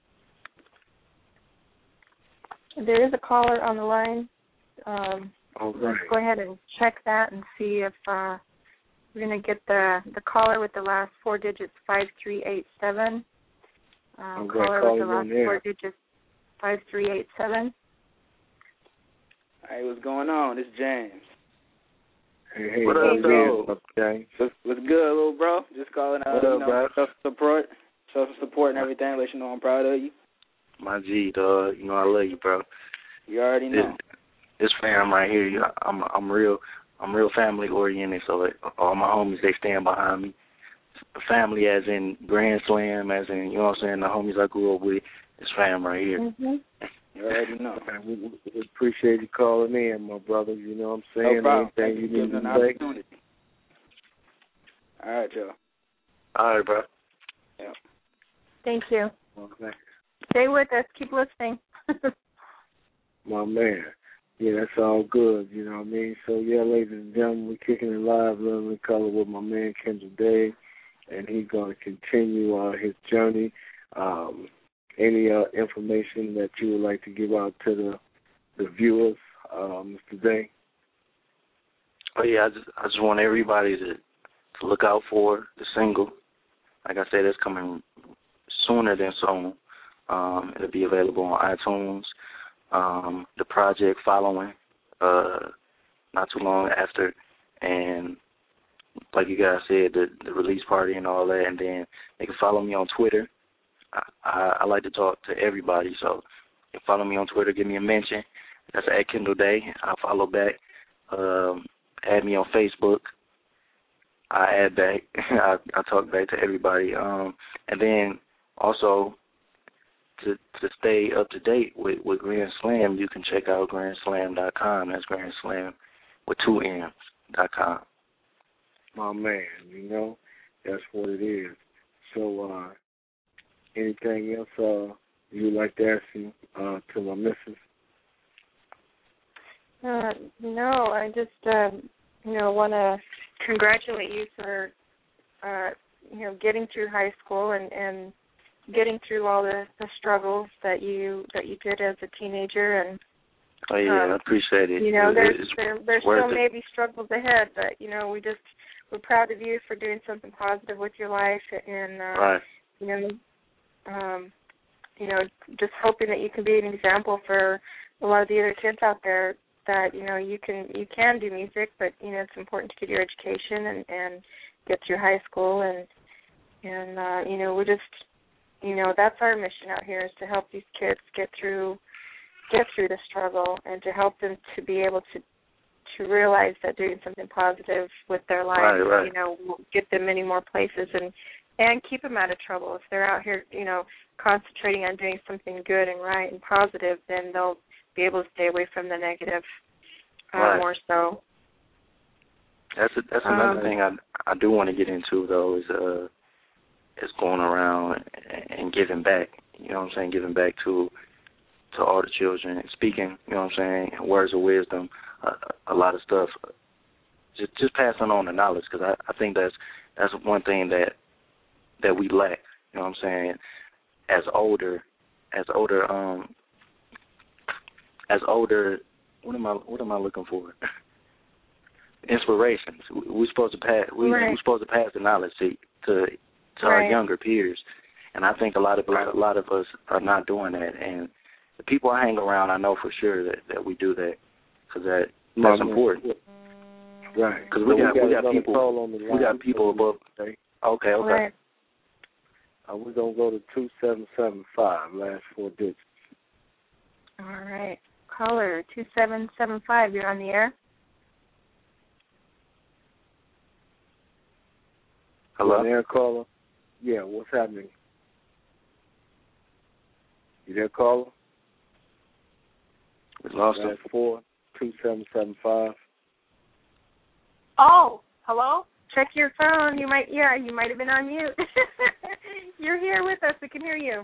There is a caller on the line. Um, All right. Let's go ahead and check that and see if uh, we're going to get the the caller with the last four digits five three eight seven. Um, caller call with the last four digits five three eight seven. Hey, what's going on? This is James. Hey, hey, what up, though? Okay. What's, what's good, little bro? Just calling out, What you up, know, bro? show some support, show some support and everything. Let you know I'm proud of you. My G, dog. You know I love you, bro. You already know. This, this fam right here, you- I'm I'm real I'm real family oriented. So like, all my homies, they stand behind me. Family, as in Grand Slam, as in, you know what I'm saying, the homies I grew up with. It's fam right here. Mm-hmm. You already know. Man, we, we appreciate you calling in, my brother. You know what I'm saying? No problem. Anything you need Giving to an say. opportunity. All right, y'all. All right, bro. Yeah. Thank you. Okay. Stay with us. Keep listening. My man. You Yeah, that's all good, you know what I mean? So, yeah, ladies and gentlemen, we're kicking it live, Living in Color with my man, Kendall Day, and he's going to continue uh, his journey. Um, any uh, information that you would like to give out to the, the viewers, uh, Mister Day? Oh, yeah, I just, I just want everybody to, to look out for the single. Like I said, it's coming sooner than soon. Um, it'll be available on iTunes. Um, the project following, uh, not too long after, and like you guys said, the, the release party and all that, and then they can follow me on Twitter. I, I, I like to talk to everybody, so you can follow me on Twitter, give me a mention. That's at Kendall Day. I'll follow back. Um, add me on Facebook. I add back. I, I talk back to everybody. Um, and then also, To, to stay up to date with, with Grand Slam, you can check out grand slam dot com. That's Grand Slam with two M's dot com. My man, you know, that's what it is. So, uh, anything else uh, you'd like to ask you, uh, to my missus? Uh, no, I just, um, you know, want to congratulate you for, uh, you know, getting through high school and, and getting through all the, the struggles that you that you did as a teenager, and oh yeah, um, I appreciate it. You know, it, there's there, there's still it. maybe struggles ahead, but you know, we just we're proud of you for doing something positive with your life, and uh, right. you know, um, you know, just hoping that you can be an example for a lot of the other kids out there that you know you can you can do music, but you know it's important to get your education and, and get through high school, and and uh, you know we're just You know, that's our mission out here, is to help these kids get through get through the struggle and to help them to be able to to realize that doing something positive with their lives, right, right. you know, will get them many more places and, and keep them out of trouble. If they're out here, you know, concentrating on doing something good and right and positive, then they'll be able to stay away from the negative uh, right. more so. That's a, that's another um, thing I I do want to get into, though, is uh is going around and giving back, you know what I'm saying, giving back to to all the children, and speaking, you know what I'm saying, words of wisdom, uh, a lot of stuff, just just passing on the knowledge, because I, I think that's that's one thing that that we lack, you know what I'm saying, as older, as older, um, as older, what am I what am I looking for? Inspirations. We're supposed to pass. We, right. We're supposed to pass the knowledge to to. to right. our younger peers, and I think a lot of a lot of us are not doing that. And the people I hang around, I know for sure that, that we do that, because that that's no, important. Right. Because we, well, we got got we got people on the line, we got people above. Okay, okay. okay. Right. Uh, we're gonna go to two seven seven five, last four digits. All right, caller two seven seven five. You're on the air. Hello. You're there, caller. Yeah, what's happening? You there, caller? We lost him. four two seven seven five. Oh, hello. Check your phone. You might, yeah, you might have been on mute. You're here with us. We can hear you.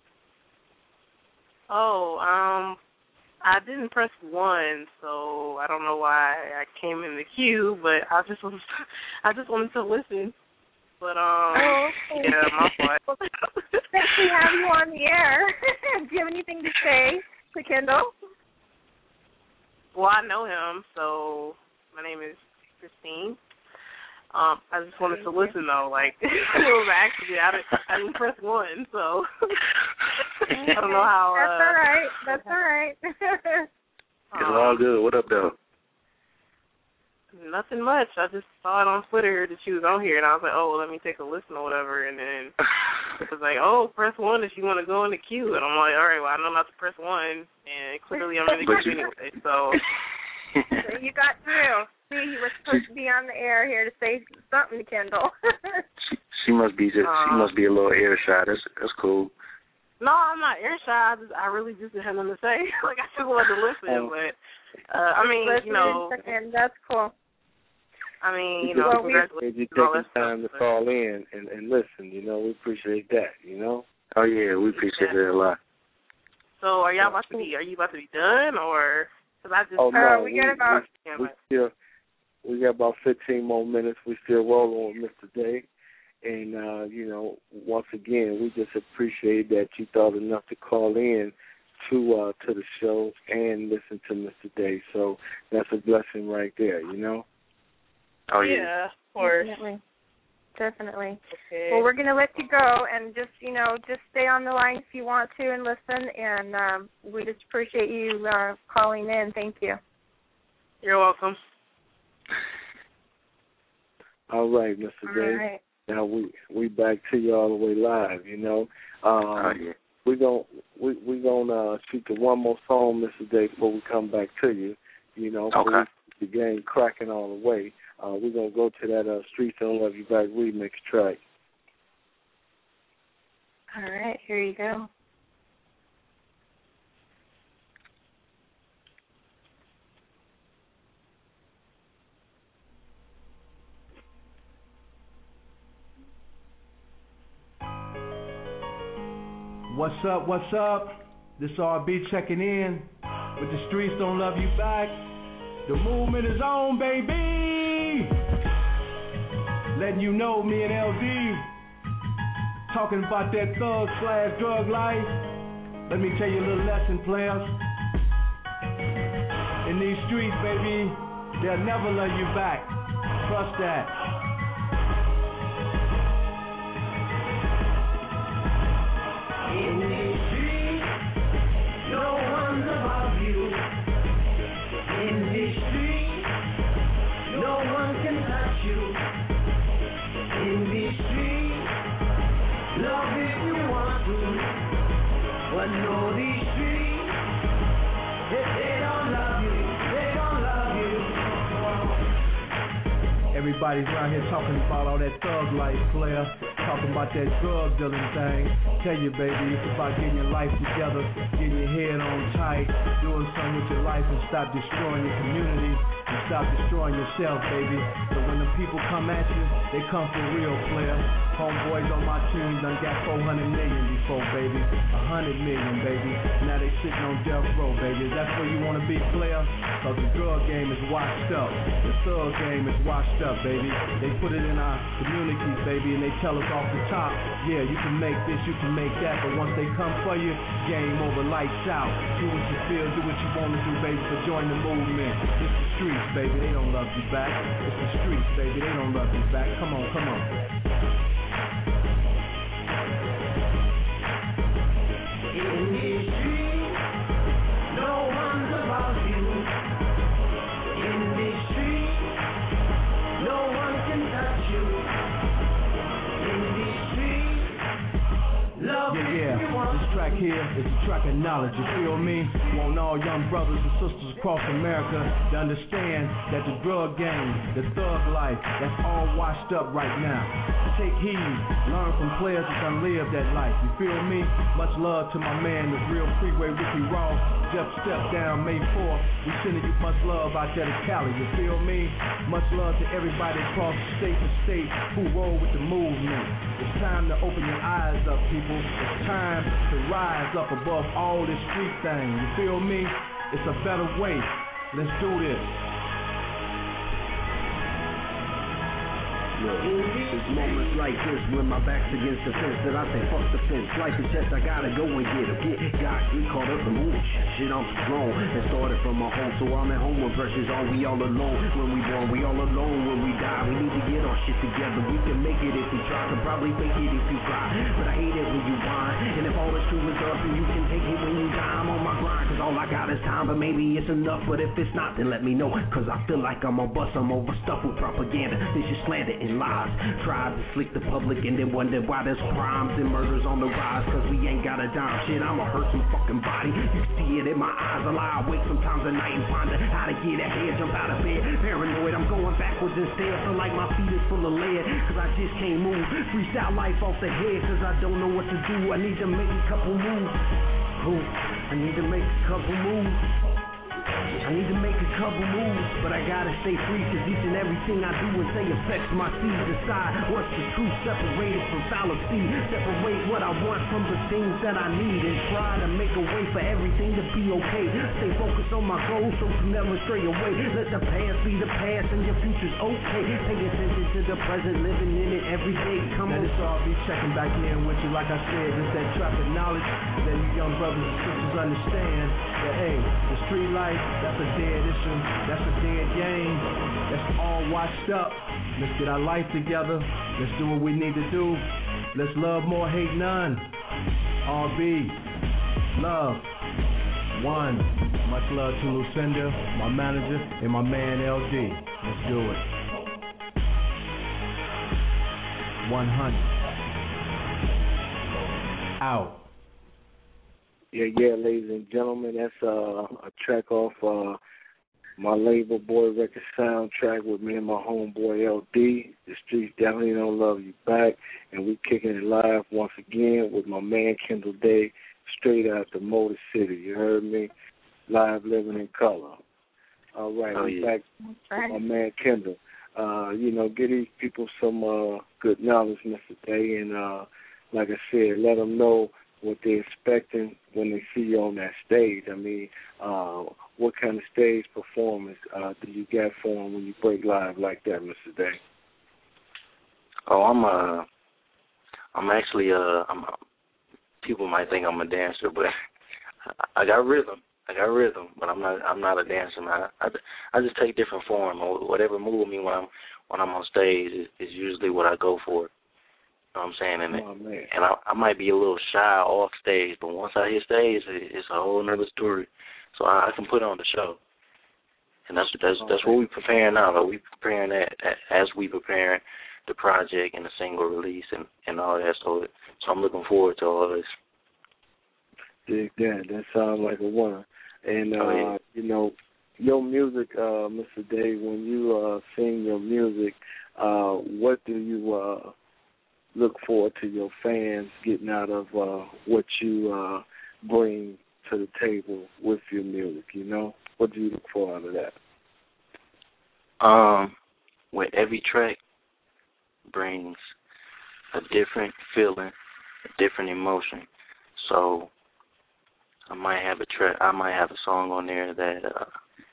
Oh, um, I didn't press one, so I don't know why I came in the queue, but I just was, I just wanted to listen. But, um, oh, okay. yeah, my fault. Since we have you on the air, do you have anything to say to Kendall? Well, I know him, so my name is Christine. Um, I just wanted to listen, though. Like, it was actually, I didn't, I didn't press one, so I don't know how. That's uh, all right. That's all right. It's all good. What up, though? Nothing much. I just saw it on Twitter that she was on here, and I was like, oh, well, let me take a listen or whatever. And then it was like, oh, press one if you want to go in the queue. And I'm like, all right, well, I know not to press one, and clearly I'm in the queue anyway. So. So you got through. See, you were supposed to be on the air here to say something to Kendall. she, she must be just, um, she must be a little air shy. That's that's cool. No, I'm not air shy. I, just, I really just didn't have nothing to say. Like, I just wanted to listen, but uh, I mean, you know, and that's cool. I mean, you know, well, congratulations. You taking time to call in and, and listen, you know, we appreciate that, you know? Oh, yeah, we appreciate yeah. it a lot. So are y'all about to be, are you about to be done, or? Cause I just oh, no, uh, we, we got about we, we still we got about fifteen more minutes. We still rolling with Mister Day, and uh, you know, once again, we just appreciate that you thought enough to call in to uh, to the show and listen to Mister Day. So that's a blessing right there, you know. Oh yeah, yeah, of course. Definitely. Definitely. Okay. Well, we're going to let you go, and just, you know, just stay on the line if you want to and listen, and um, we just appreciate you uh, calling in. Thank you. You're welcome. All right, Mister All Day. right. Now we we back to you all the way live, you know. Um, oh yeah. We're going we, we gonna uh, shoot the one more song, Mister Day, before we come back to you, you know. Okay. The game cracking all the way. Uh, we're going to go to that uh, Streets Don't Love You Back remix track. All right, here you go. What's up, what's up? This R B checking in with the Streets Don't Love You Back. The movement is on, baby. Letting you know, me and L D talking about that thug slash drug life. Let me tell you a little lesson, players. In these streets, baby, they'll never love you back. Trust that. In these streets, no one's above you. In these streets, no one can touch you. In these streets, love if you want to, but know these streets, if they don't love you, they don't love you. Everybody's around here talking about all that thug life, player. Talking about that drug dealing thing. Tell you, baby, it's about getting your life together, getting your head on tight, doing something with your life and stop destroying your community and stop destroying yourself, baby. So when the people come at you, they come for real, player. Homeboys on my team done got four hundred million before, baby. one hundred million, baby. Now they sitting on death row, baby. That's where you want to be, player? Because the drug game is washed up. The thug game is washed up, baby. They put it in our communities, baby, and they tell us off the top, yeah, you can make this, you can make that, but once they come for you, game over, lights out. Do what you feel, do what you want to do, baby, but join the movement. It's the streets, baby, they don't love you back. It's the streets, baby, they don't love you back. Come on, come on. In these streets, no one's above you. In these streets, no one can touch you. In these streets, love yeah, yeah. This track here is a track of knowledge, you feel me? Want all young brothers and sisters across America to understand that the drug game, the thug life, that's all washed up right now. Take heed, learn from players that done live that life, you feel me? Much love to my man, the real freeway Ricky Ross, just stepped down May fourth. We sending you much love out there to Cali, you feel me? Much love to everybody across state to state who roll with the movement. It's time to open your eyes up, people. It's time to rise up above all this street thing, you feel me? It's a better way. Let's do this. Yeah. It's moments like this when my back's against the fence that I say fuck the fence. Life is just I gotta go and get it. Get got get caught up in moving shit. Shit I'm strong. It started from my home, so I'm at home when verses on. We all alone when we born. We all alone when we die. We need to get our shit together. We can make it if we try. Can probably fake it if you try. But I hate it when you whine. And if all is true is up, and you can take it when you die. I'm on my grind, cause all I got is time. But maybe it's enough. But if it's not, then let me know. Cause I feel like I'm on bus. I'm overstuffed with propaganda. This is slander and lies. Tried to slick the public and then wonder why there's crimes and murders on the rise. Cause we ain't got a dime. Shit, I'ma hurt some fucking body. You see it in my eyes. I lie awake sometimes at night and ponder how to get ahead. Jump out of bed, paranoid. I'm going backwards instead. Feel like my feet is full of lead. Cause I just can't move. Freestyle life off the head. Cause I don't know what to do. I need to make a couple moves. Ooh, I need to make a couple moves. I need to make a couple moves, but I gotta stay free, cause each and everything I do and say affects my seeds inside. What's the truth separated from fallacy? Separate what I want from the things that I need and try to make a way for everything to be okay. Stay focused on my goals so to never stray away. Let the past be the past and your future's okay. Pay attention to the present, living in it every day. Come on. Let us all be checking back in with you, like I said, it's that traffic knowledge that you young brothers and sisters understand that, hey, the street life, that's a dead issue, that's a dead game, that's all washed up. Let's get our life together, let's do what we need to do, let's love more, hate none. R B, love, one. Much love to Lucinda, my manager, and my man L D. Let's do it. one hundred. Out. Yeah, yeah, ladies and gentlemen, that's uh, a track off uh, my label Boy Record soundtrack with me and my homeboy L D. The Streets Definitely Don't Love You Back, and we kicking it live once again with my man Kendall Day, straight out the Motor City. You heard me? Live, living in color. All right, oh, I'm yeah. back with my man Kendall. Uh, you know, give these people some uh, good knowledge, Mister Day, and uh, like I said, let them know what they're expecting when they see you on that stage. I mean, uh, what kind of stage performance uh, do you get for them when you break live like that, Mister Day? Oh, I'm uh, I'm actually uh, I'm. People might think I'm a dancer, but I got rhythm. I got rhythm, but I'm not. I'm not a dancer, man. I, I just take different form. Or whatever move me when I'm when I'm on stage is, is usually what I go for. You know what I'm saying? And, oh, man. and I, I might be a little shy off stage, but once I hit stage, it, it's a whole nother story. So I, I can put on the show, and that's that's oh, that's man. what we preparing now. Though. We preparing that as we preparing the project and the single release and, and all that. So so I'm looking forward to all this. Dig that. That sounds like a winner. And, uh, oh, yeah. you know, your music, uh, Mister Day, when you uh, sing your music, uh, what do you uh, look forward to your fans getting out of uh, what you uh, bring to the table with your music, you know? What do you look for out of that? Um, with every track brings a different feeling, a different emotion. So I might have a track, I might have a song on there that uh,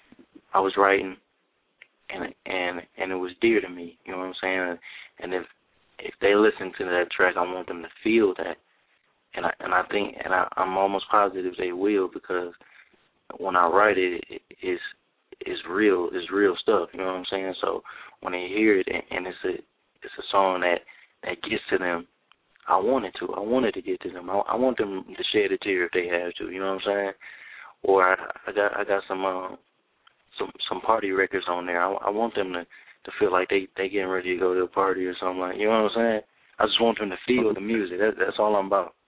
I was writing, and and and it was dear to me. You know what I'm saying? And if if they listen to that track, I want them to feel that, and I and I think and I, I'm almost positive they will, because when I write it, it it's it's real, it's real stuff. You know what I'm saying? So when they hear it, and, and it's a it's a song that that gets to them. I wanted to. I wanted to get to them. I, I want them to shed a tear if they have to. You know what I'm saying? Or I, I got I got some uh, some some party records on there. I, I want them to, to feel like they they getting ready to go to a party or something like. You know what I'm saying? I just want them to feel the music. That, that's all I'm about.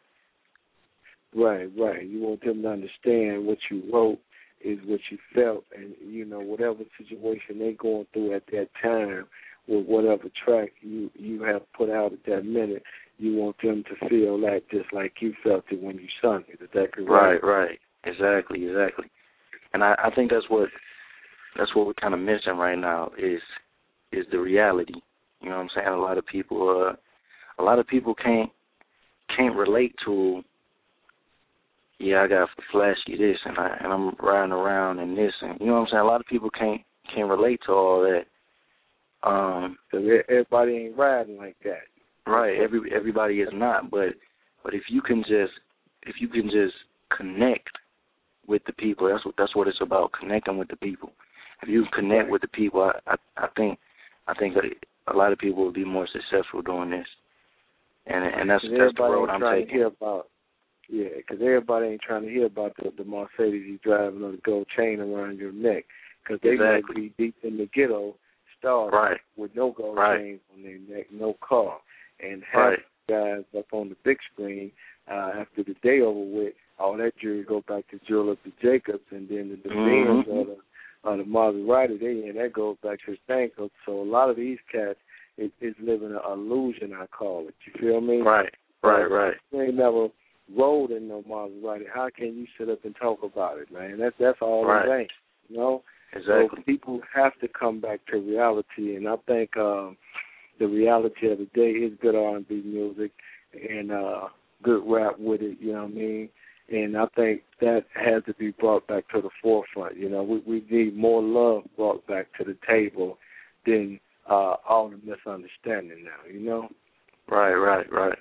Right, right. You want them to understand what you wrote is what you felt, and you know whatever situation they going through at that time with whatever track you you have put out at that minute. You want them to feel that just like you felt it when you sung it. Is that correct? Right, right. Exactly, exactly. And I, I think that's what that's what we're kind of missing right now is is the reality. You know what I'm saying? A lot of people, uh, a lot of people can't can't relate to. Yeah, I got flashy this, and I and I'm riding around and this, and you know what I'm saying. A lot of people can't can't relate to all that. Um, Cause everybody ain't riding like that. Right, every everybody is not, but but if you can just if you can just connect with the people, that's what that's what it's about, connecting with the people. If you connect right. with the people, I, I I think I think a lot of people will be more successful doing this, and and that's that's the road I'm taking. To hear about, yeah, because everybody ain't trying to hear about the, the Mercedes you driving or the gold chain around your neck, because they exactly. might be deep in the ghetto, starving right. with no gold right. chains on their neck, no car. And half right. guys up on the big screen, uh, after the day over with, all that jury go back to Jewel up to Jacobs, and then the, the mm-hmm. Benz or the, or the Maserati, they, and that goes back to Stanko. So a lot of these cats is, is living an illusion, I call it. You feel me? Right, right, uh, right. You ain't never rode in no Maserati. How can you sit up and talk about it, man? That's that's all right. in vain. You know, exactly. So people have to come back to reality, and I think um, the reality of the day is good R and B music and uh, good rap with it. You know what I mean? And I think that has to be brought back to the forefront. You know, we, we need more love brought back to the table than uh, all the misunderstanding now, you know? Right, right, right.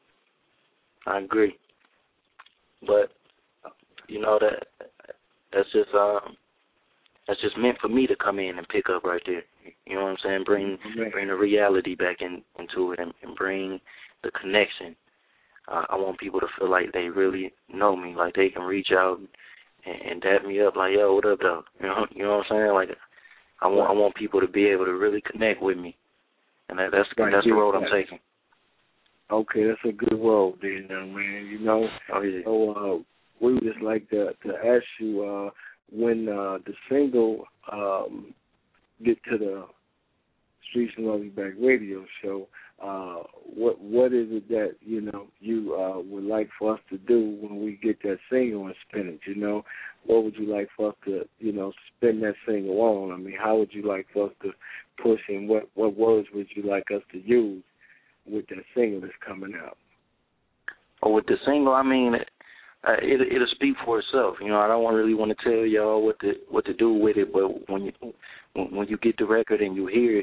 I agree. But, you know, that that's just um, that's just meant for me to come in and pick up right there. You know what I'm saying? Bring mm-hmm. bring the reality back in, into it and, and bring the connection. Uh, I want people to feel like they really know me, like they can reach out and, and dap me up, like, yo, what up, though? You know, you know what I'm saying? Like, I want I want people to be able to really connect with me, and that, that's right, that's the road I'm taking. Okay, that's a good road, then, man. You know, oh yeah. So uh, we would just like to to ask you uh, when uh, the single um, get to the Streets and Love You Back radio show. Uh, what what is it that you know you uh, would like for us to do when we get that single and spin it? You know, what would you like for us to you know spin that single on? I mean, how would you like for us to push, and what what words would you like us to use with that single that's coming out? Or with the single, I mean, it, uh, it it'll speak for itself. You know, I don't really want to tell y'all what to what to do with it, but when you when, when you get the record and you hear it.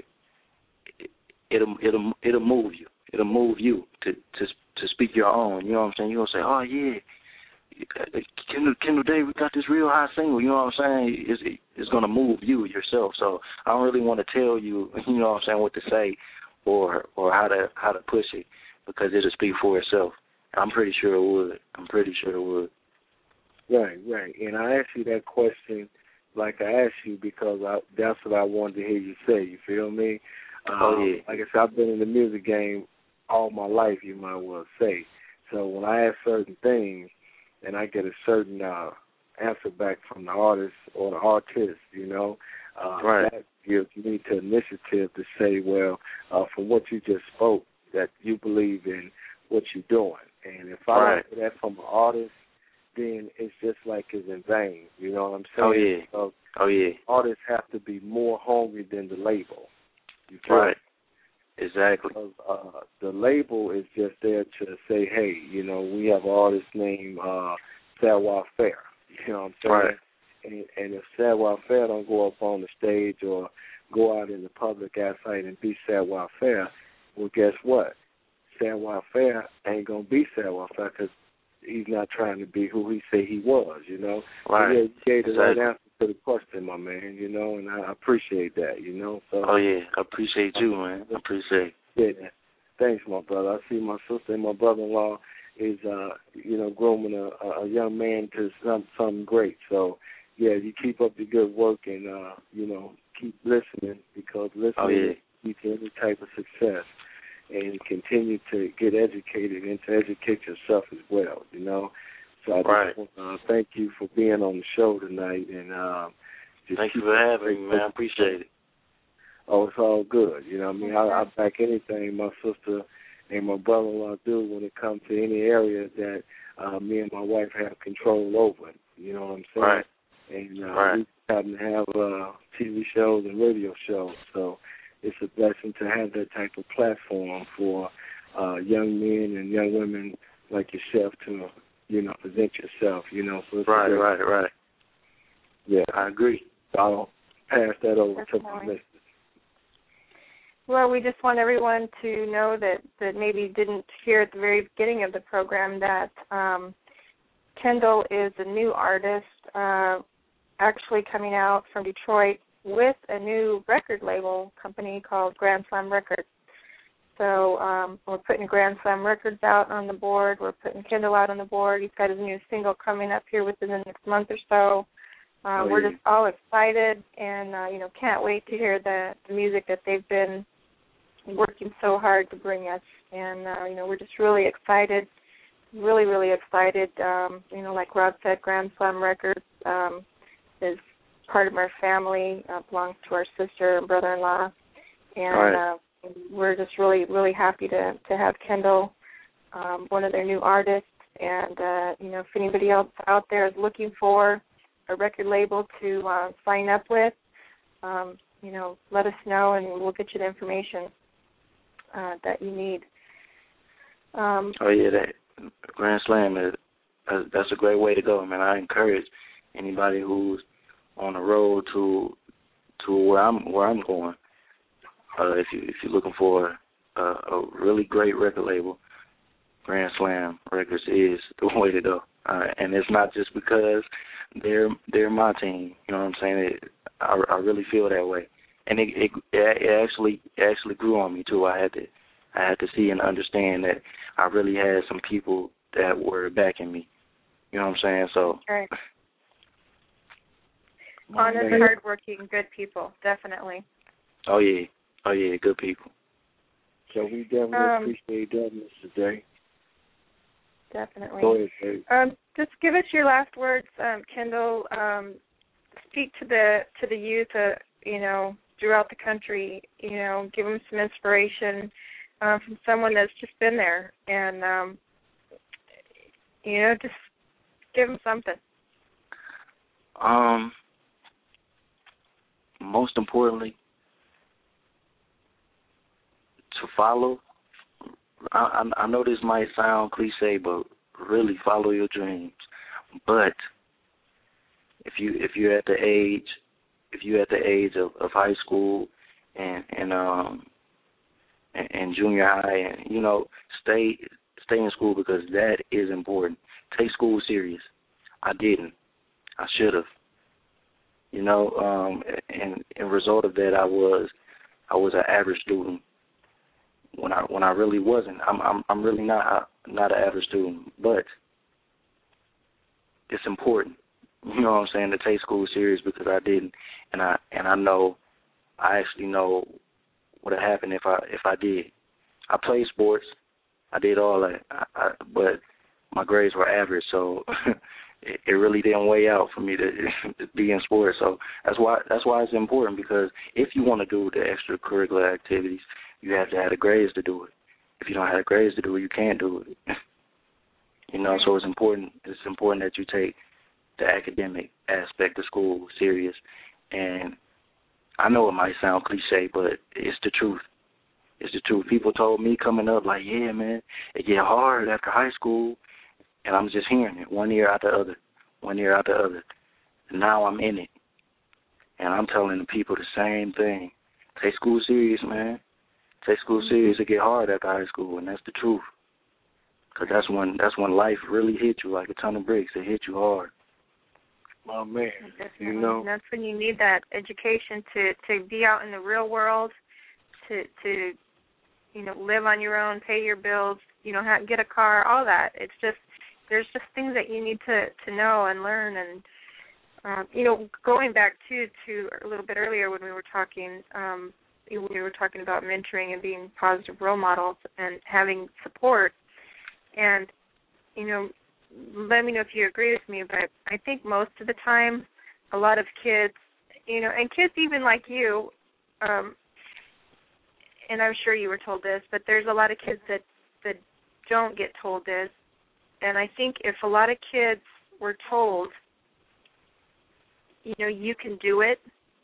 It'll it'll it'll move you. It'll move you to to to speak your own. You know what I'm saying? You're gonna say, oh yeah, Kendall Kendall Davis got this real high single. You know what I'm saying? It's it's gonna move you yourself. So I don't really want to tell you, you know what I'm saying, what to say or or how to how to push it because it'll speak for itself. I'm pretty sure it would. I'm pretty sure it would. Right, right. And I asked you that question like I asked you because I, that's what I wanted to hear you say. You feel me? Um, oh, yeah. Like I said, I've been in the music game all my life, you might well say. So when I ask certain things and I get a certain uh, answer back from the artist or the artist, you know, uh, right. that gives me the initiative to say, well, uh, from what you just spoke, that you believe in what you're doing. And if I right. don't get that from an artist, then it's just like it's in vain. You know what I'm saying? Oh, yeah. So oh, yeah. Artists have to be more hungry than the label. You right. Exactly. Because, uh, the label is just there to say, hey, you know, we have an artist named uh, Savoir Faire. You know what I'm saying? Right. And, and if Savoir Faire don't go up on the stage or go out in the public outside and be Savoir Faire, well, guess what? Savoir Faire ain't going to be Savoir Faire because he's not trying to be who he say he was, you know? Right. So, yeah, you gave the exactly. right answer to the question, my man, you know, and I appreciate that, you know. So, oh, yeah, I appreciate you, man. I appreciate it. Yeah, thanks, my brother. I see my sister and my brother-in-law is, uh, you know, grooming a, a young man to some, something great. So, yeah, you keep up the good work and, uh, you know, keep listening because listening oh, yeah. leads to any type of success. And continue to get educated and to educate yourself as well, you know. So I right. just want to uh, thank you for being on the show tonight. And uh, just Thank you for having me, man. I appreciate it. Oh, it's all good. You know what I mean? I, I back anything my sister and my brother-in-law do when it comes to any area that uh, me and my wife have control over. You know what I'm saying? Right. And uh, right. we happen to have uh, T V shows and radio shows. So it's a blessing to have that type of platform for uh, young men and young women like yourself to, you know, present yourself, you know. So it's right, right, right. Yeah. I agree. So I'll pass that over to my listeners. Well, we just want everyone to know that, that maybe didn't hear at the very beginning of the program that um, Kendall is a new artist uh, actually coming out from Detroit with a new record label company called Grand Slam Records. So um, we're putting Grand Slam Records out on the board. We're putting Kendall out on the board. He's got his new single coming up here within the next month or so. Uh, oh, we're yeah. just all excited and, uh, you know, can't wait to hear the, the music that they've been working so hard to bring us. And, uh, you know, we're just really excited, really, really excited. Um, you know, like Rob said, Grand Slam Records um, is part of our family, uh, belongs to our sister and brother-in-law, and right. uh, we're just really, really happy to, to have Kendall, um, one of their new artists, and, uh, you know, if anybody else out there is looking for a record label to uh, sign up with, um, you know, let us know, and we'll get you the information uh, that you need. Um, oh yeah, that Grand Slam is uh, that's a great way to go, man. I encourage anybody who's on the road to to where I'm where I'm going. Uh, if you if you're looking for a, a really great record label, Grand Slam Records is the way to go. Uh, and it's not just because they're they're my team. You know what I'm saying? It, I, I really feel that way, and it, it it actually it actually grew on me too. I had to I had to see and understand that I really had some people that were backing me. You know what I'm saying? So. Right. Honest, hardworking, good people, definitely. Oh yeah, oh yeah, good people. So we definitely um, appreciate that, Mister Day. Definitely. Go ahead, Dave. Um, just give us your last words, um, Kendall. Um, speak to the to the youth, uh, you know, throughout the country. You know, give them some inspiration uh, from someone that's just been there, and um, you know, just give them something. Um. Most importantly, to follow. I, I, I know this might sound cliche, but really follow your dreams. But if you if you're at the age if you're at the age of, of high school and and um and, and junior high, and you know, stay stay in school, because that is important. Take school serious. I didn't. I should have. You know, um, and in result of that, I was I was an average student when I when I really wasn't. I'm I'm I'm really not not an average student, but it's important. You know what I'm saying, to take school serious, because I didn't, and I and I know I actually know what would have happened if I if I did. I played sports, I did all that, I, I, but my grades were average, so. It, it really didn't weigh out for me to, to be in sports. So that's why that's why it's important, because if you want to do the extracurricular activities, you have to have the grades to do it. If you don't have the grades to do it, you can't do it. You know, so it's important. It's important that you take the academic aspect of school serious. And I know it might sound cliche, but it's the truth. It's the truth. People told me coming up, like, yeah, man, it get hard after high school. And I'm just hearing it one ear out the other, one ear out the other. And now I'm in it. And I'm telling the people the same thing. Take school serious, man. Take school serious. It get hard after high school, and that's the truth. Because that's when, that's when life really hit you like a ton of bricks. It hit you hard. My man, Definitely. You know. And that's when you need that education to, to be out in the real world, to, to you know, live on your own, pay your bills, you know, have, get a car, all that. It's just, there's just things that you need to, to know and learn. And, um, you know, going back to, to a little bit earlier when we were talking, um, we were talking about mentoring and being positive role models and having support. And, you know, let me know if you agree with me, but I think most of the time a lot of kids, you know, and kids even like you, um, and I'm sure you were told this, but there's a lot of kids that, that don't get told this. And I think if a lot of kids were told, you know, you can do it,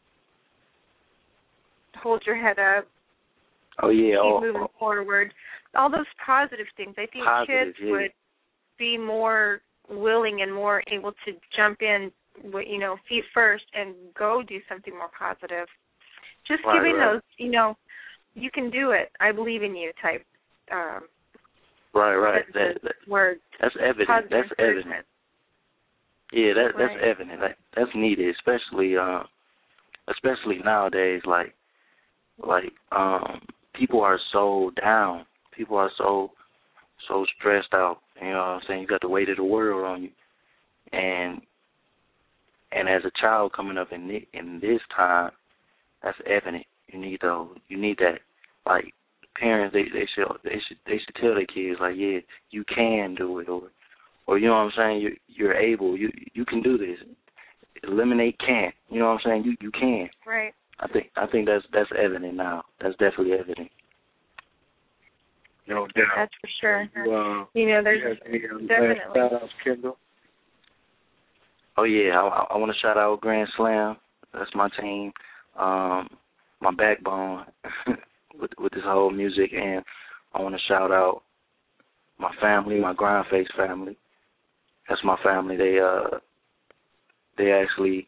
hold your head up, oh yeah, keep oh, moving oh. forward, all those positive things, I think positive, kids yeah. would be more willing and more able to jump in, you know, feet first and go do something more positive. Just right, giving right. those, you know, you can do it, I believe in you type um Right, right. That, that, words. That's evident. That's evident. Yeah, that that's right. evident. That, that's needed, especially uh, especially nowadays. Like, like um, people are so down. People are so so stressed out. You know what I'm saying? You got the weight of the world on you, and and as a child coming up in the, in this time, that's evident. You need those. You need that, like. Parents, they they should they should they should tell their kids, like, yeah, you can do it, or or you know what I'm saying, you you're able, you you can do this. Eliminate can't, you know what I'm saying, you you can. Right. I think I think that's that's evident now. That's definitely evident. No doubt. That's for sure. You, uh, you know, there's you definitely. Shout out, Kendall. Oh yeah, I, I want to shout out Grand Slam. That's my team, um, my backbone with with this whole music, and I want to shout out my family, my Grindface family. That's my family. They uh, they actually,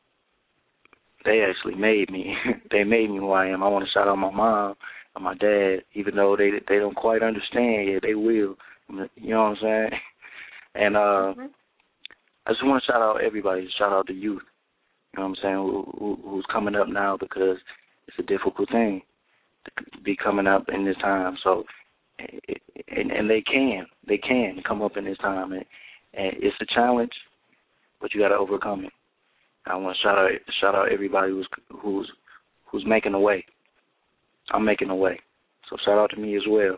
they actually made me. They made me who I am. I want to shout out my mom and my dad, even though they they don't quite understand yet. They will. You know what I'm saying? And uh, mm-hmm. I just want to shout out everybody. Shout out the youth. You know what I'm saying? Who, who, who's coming up now, because it's a difficult thing to be coming up in this time. So, and, and they can, they can come up in this time, and, and it's a challenge, but you got to overcome it. I want to shout out, shout out everybody who's who's who's making a way. I'm making a way, so shout out to me as well.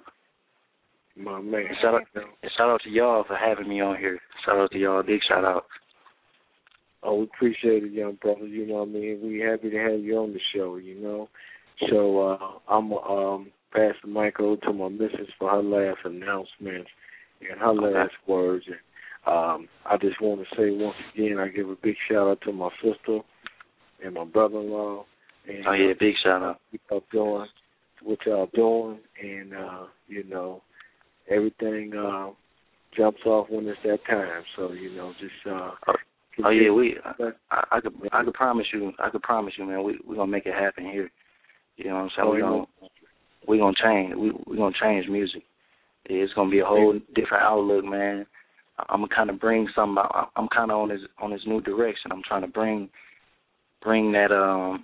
My man. And shout out, and shout out to y'all for having me on here. Shout out to y'all, big shout out. Oh, we appreciate it, young brother. You know what I mean? We happy to have you on the show, you know. So uh, I'm um, pass the mic over to my missus for her last announcements and her okay. last words. And um, I just want to say once again, I give a big shout out to my sister and my brother-in-law. And, oh yeah, big shout out. What y'all doing? What y'all doing? And uh, you know, everything uh, jumps off when it's that time. So you know, just. Uh, Oh yeah, we. I, I could. I could promise you. I could promise you, man. We we gonna make it happen here. You know what I'm saying? We gonna we gonna change. We we gonna change music. It's gonna be a whole different outlook, man. I'm gonna kind of bring some. I'm kind of on this on this new direction. I'm trying to bring bring that um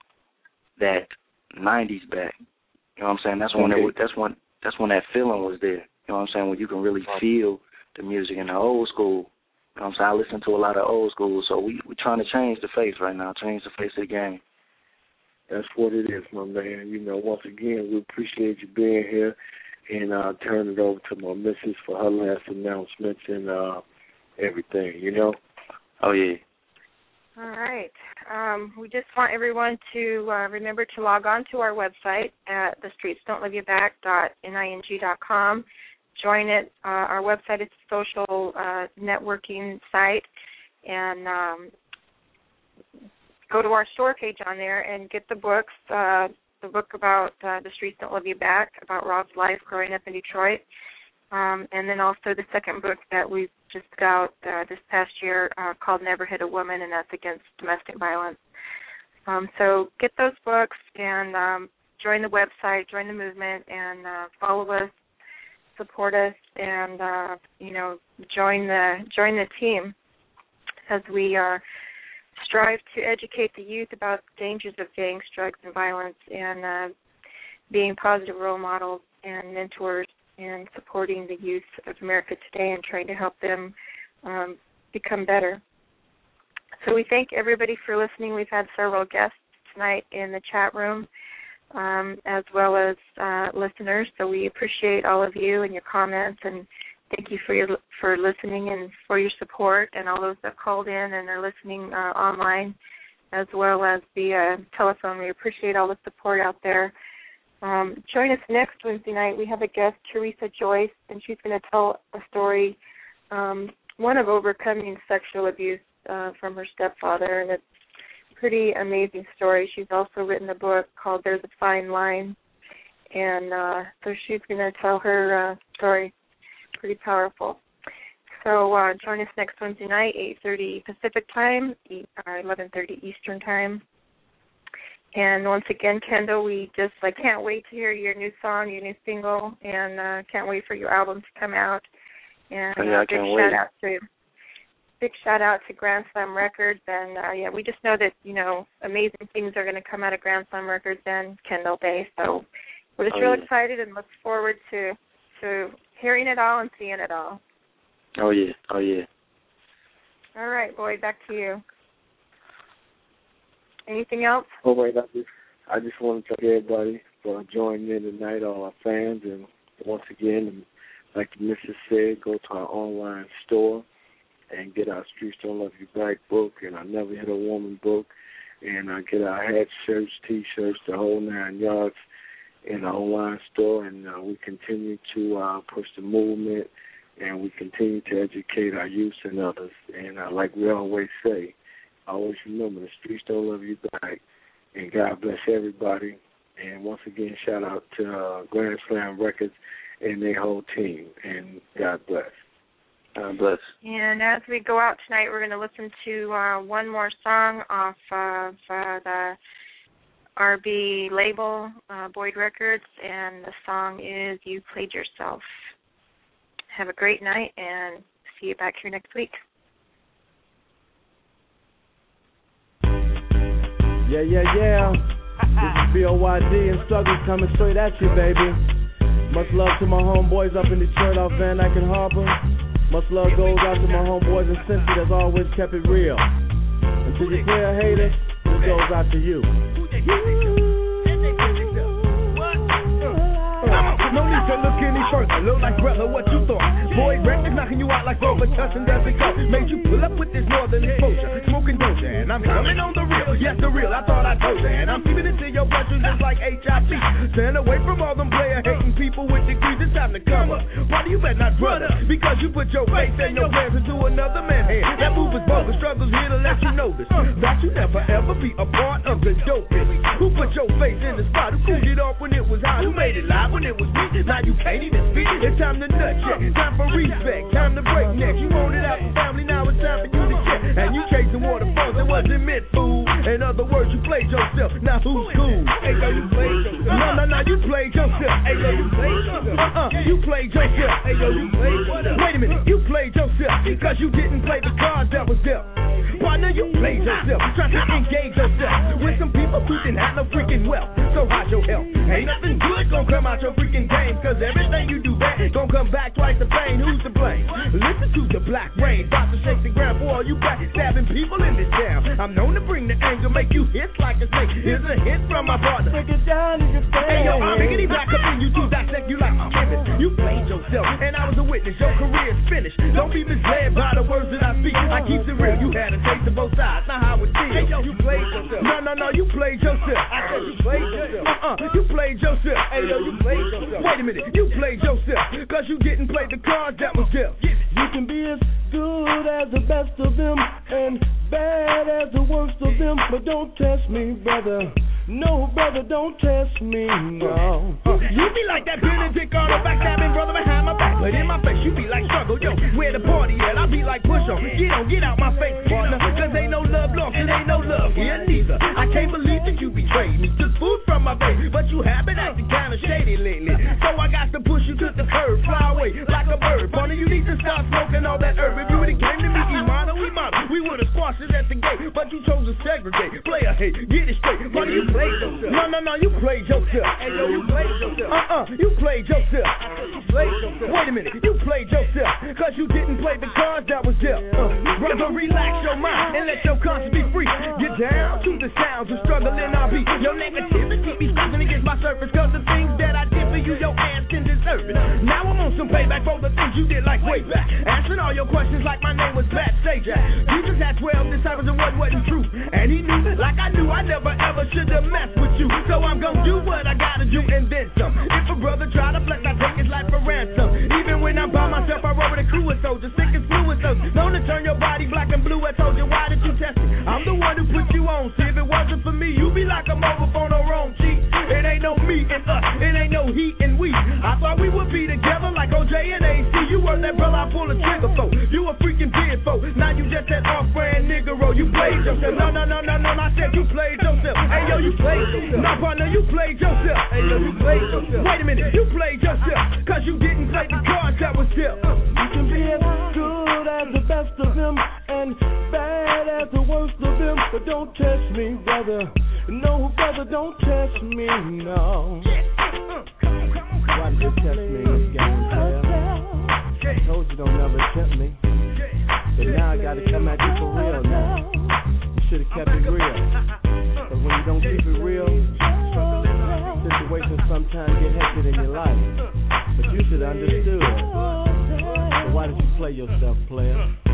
that nineties back. You know what I'm saying? That's when it, that's when that's when that feeling was there. You know what I'm saying? When you can really feel the music in the old school. You know what I'm saying? I listen to a lot of old school, so we, we're trying to change the face right now, change the face of the game. That's what it is, my man. You know, once again, we appreciate you being here, and I'll uh, turn it over to my missus for her last announcements and uh, everything, you know? Oh, yeah. All right. Um, we just want everyone to uh, remember to log on to our website at the streets don't love you back dot ning dot com. Join it. Uh, our website is a social uh, networking site, and um, go to our store page on there and get the books, uh, the book about uh, The Streets Don't Love You Back, about Rob's life growing up in Detroit, um, and then also the second book that we just got uh, this past year uh, called Never Hit a Woman, and that's against domestic violence. Um, so get those books and um, join the website, join the movement, and uh, follow us. Support us, and uh, you know, join the join the team as we uh, strive to educate the youth about the dangers of gangs, drugs, and violence, and uh, being positive role models and mentors, and supporting the youth of America today, and trying to help them um, become better. So we thank everybody for listening. We've had several guests tonight in the chat room. Um, as well as uh, listeners. So we appreciate all of you and your comments, and thank you for your for listening and for your support, and all those that called in and are listening uh, online as well as via telephone. We appreciate all the support out there. Um, join us next Wednesday night. We have a guest, Teresa Joyce, and she's going to tell a story, um, one of overcoming sexual abuse uh, from her stepfather, and it's pretty amazing story. She's also written a book called There's a Fine Line, and uh, so she's going to tell her uh, story. Pretty powerful. So uh, join us next Wednesday night, eight thirty Pacific time, or eleven thirty Eastern time. And once again, Kendall, we just I can't wait to hear your new song, your new single, and uh, can't wait for your album to come out. And oh, yeah, uh, I big can't shout wait. out to Big shout out to Grand Slam Records, and uh, yeah, we just know that you know amazing things are going to come out of Grand Slam Records and Kendall Bay. So we're just oh, real yeah. excited and look forward to to hearing it all and seeing it all. Oh yeah, oh yeah. All right, Boyd, back to you. Anything else? Oh wait, I just I just want to thank everybody for joining in tonight, all our fans, and once again, like the missus said, go to our online store and get our Streets Don't Love You Back book and our Never Hit a Woman book, and uh, get our hats, shirts, T-shirts, the whole nine yards in the online store, and uh, we continue to uh, push the movement and we continue to educate our youth and others. And uh, like we always say, always remember the streets don't love you back, and God bless everybody. And once again, shout out to uh, Grand Slam Records and their whole team, and God bless. God bless. And as we go out tonight, we're going to listen to uh, one more song off of uh, the R B label, uh, Boyd Records, and the song is You Played Yourself. Have a great night, and see you back here next week. Yeah, yeah, yeah. This is B O Y D and Struggles coming straight at you, baby. Much love to my homeboys up in Detroit off Van Dyke and Harbor. Much love goes out to my homeboys in Cincy that's always kept it real. And to your player haters, this goes out to you. No need to look any further. Look like brother, what you thought? Boy, Records knocking you out like over touching doesn't go. Made you pull up with this northern exposure, smoking doja, and I'm coming on the real. Yes, the real. I thought I told you, and I'm keeping it to your bloodstream just like H I V. Stand away from all them player hating people with degrees. It's time to come up. Brother, you better not brother, because you put your faith and your plans into another man's hand. That move is bogus. Struggles here to let you know this. That you never ever be a part of the dopest. Who put your face in the spot? Who cooled it off when it was hot? Who made it live when it was beat? Now you can't even speak. It's time to nut check. Time for respect. Time to break neck. You want it out for family. Now it's time for you to check. And you chasing waterfalls. It wasn't meant, fool. In other words, you played yourself. Now who's cool? Hey, yo, you played yourself. No, no, no, you played yourself. Hey, yo, you played yourself. Uh-uh, you played yourself. Hey, yo, you played yourself. Wait a minute, you played yourself because you didn't play the cards that was dealt. Partner, you played yourself. Trying to engage yourself with some people who can have no freaking wealth. So how's your health? Ain't nothing good gonna come out your freaking game, cause everything you do bad gonna come back twice the pain. Who's to blame? Listen to the black rain, about to shake the ground for all you backstabbing people in this town. I'm known to bring the anger, make you hit like a snake. Here's a hit from my partner. Break it down in your face. Hey yo, I'm making it back up in you to dissect you like a chemist. You played yourself, and I was a witness. Your career's finished. Don't be misled by the words that I speak. I keep it real. You had a taste of both sides. Now how it feels. Hey yo, you played yourself. No, no, no, you played yourself. I said you played yourself. Uh-uh, you played yourself. Hey yo, you played yourself. Wait a minute, you played yourself, cause you didn't play the cards that was dealt. You can be as good as the best of them and bad as the worst of them, but don't test me, brother. No, brother, don't test me, no. Uh, you be like that Benedict on the backstabbing brother behind my back, but in my face you be like Struggle, yo. Where the party at? I be like Push on. Get on, get out my face, partner, cause ain't no love lost, it ain't no love here neither. I can't believe that you betrayed me. Took food from my face, but you have been acting kinda shady lately. So I got to push you to the curb, fly away like a bird. Partner, you need to stop smoking all that herb. If you would've came to me, Imano, Imano, we would've squashed it at the gate, but you chose to segregate. Player hate, get it straight. Partner, you played yourself. No, no, no, you played yourself. Hey, yo, you played yourself. Uh-uh, you played yourself. You played yourself. Wait a minute, you played yourself, cause you didn't play the cards that was dealt. Uh, brother, relax your mind and let your conscience be free. Get down to the sounds of Struggle in R B. Your negativity be speaking against my surface, cause the things that I did for you, your ass can deserve it. Now I'm on some payback for the things you did like way back. Answering all your questions like my name was Bat Sajak. Jesus had twelve disciples and one wasn't true. And he knew, like I knew, I never ever should have messed with you. So I'm gonna do what I gotta do and then some. If a brother try to flex, I take his life for ransom. Even when I'm by myself, I roll with a crew of soldiers, sick and fluid soldiers. Known to turn your body black and blue. I told you, why did you test me? I'm the one who put you on. See, if it wasn't for me, you be like a mobile phone or wrong cheek. It ain't no me and us, it ain't no he and we. I thought we would be together like O J and A C. You were that brother I pull a trigger for. You a freaking dead folk. Now you just that off-brand nigga roll. You played yourself. No, no, no, no, no. I said you played yourself. Hey yo, you played yourself. No, partner, you played yourself. Hey yo, you played yourself. Wait a minute, you played yourself, cause you didn't play the cards that was dealt. You can be as good as the best of them and bad as the worst of them, but don't test me, brother. No, brother, don't test me, no. Why did you test me in this game, player? I told you don't never tempt me. But now I gotta come at you for real now. You should've kept it real. But when you don't keep it real, situations sometimes get hectic in your life. But you should have understood. So why did you play yourself, player?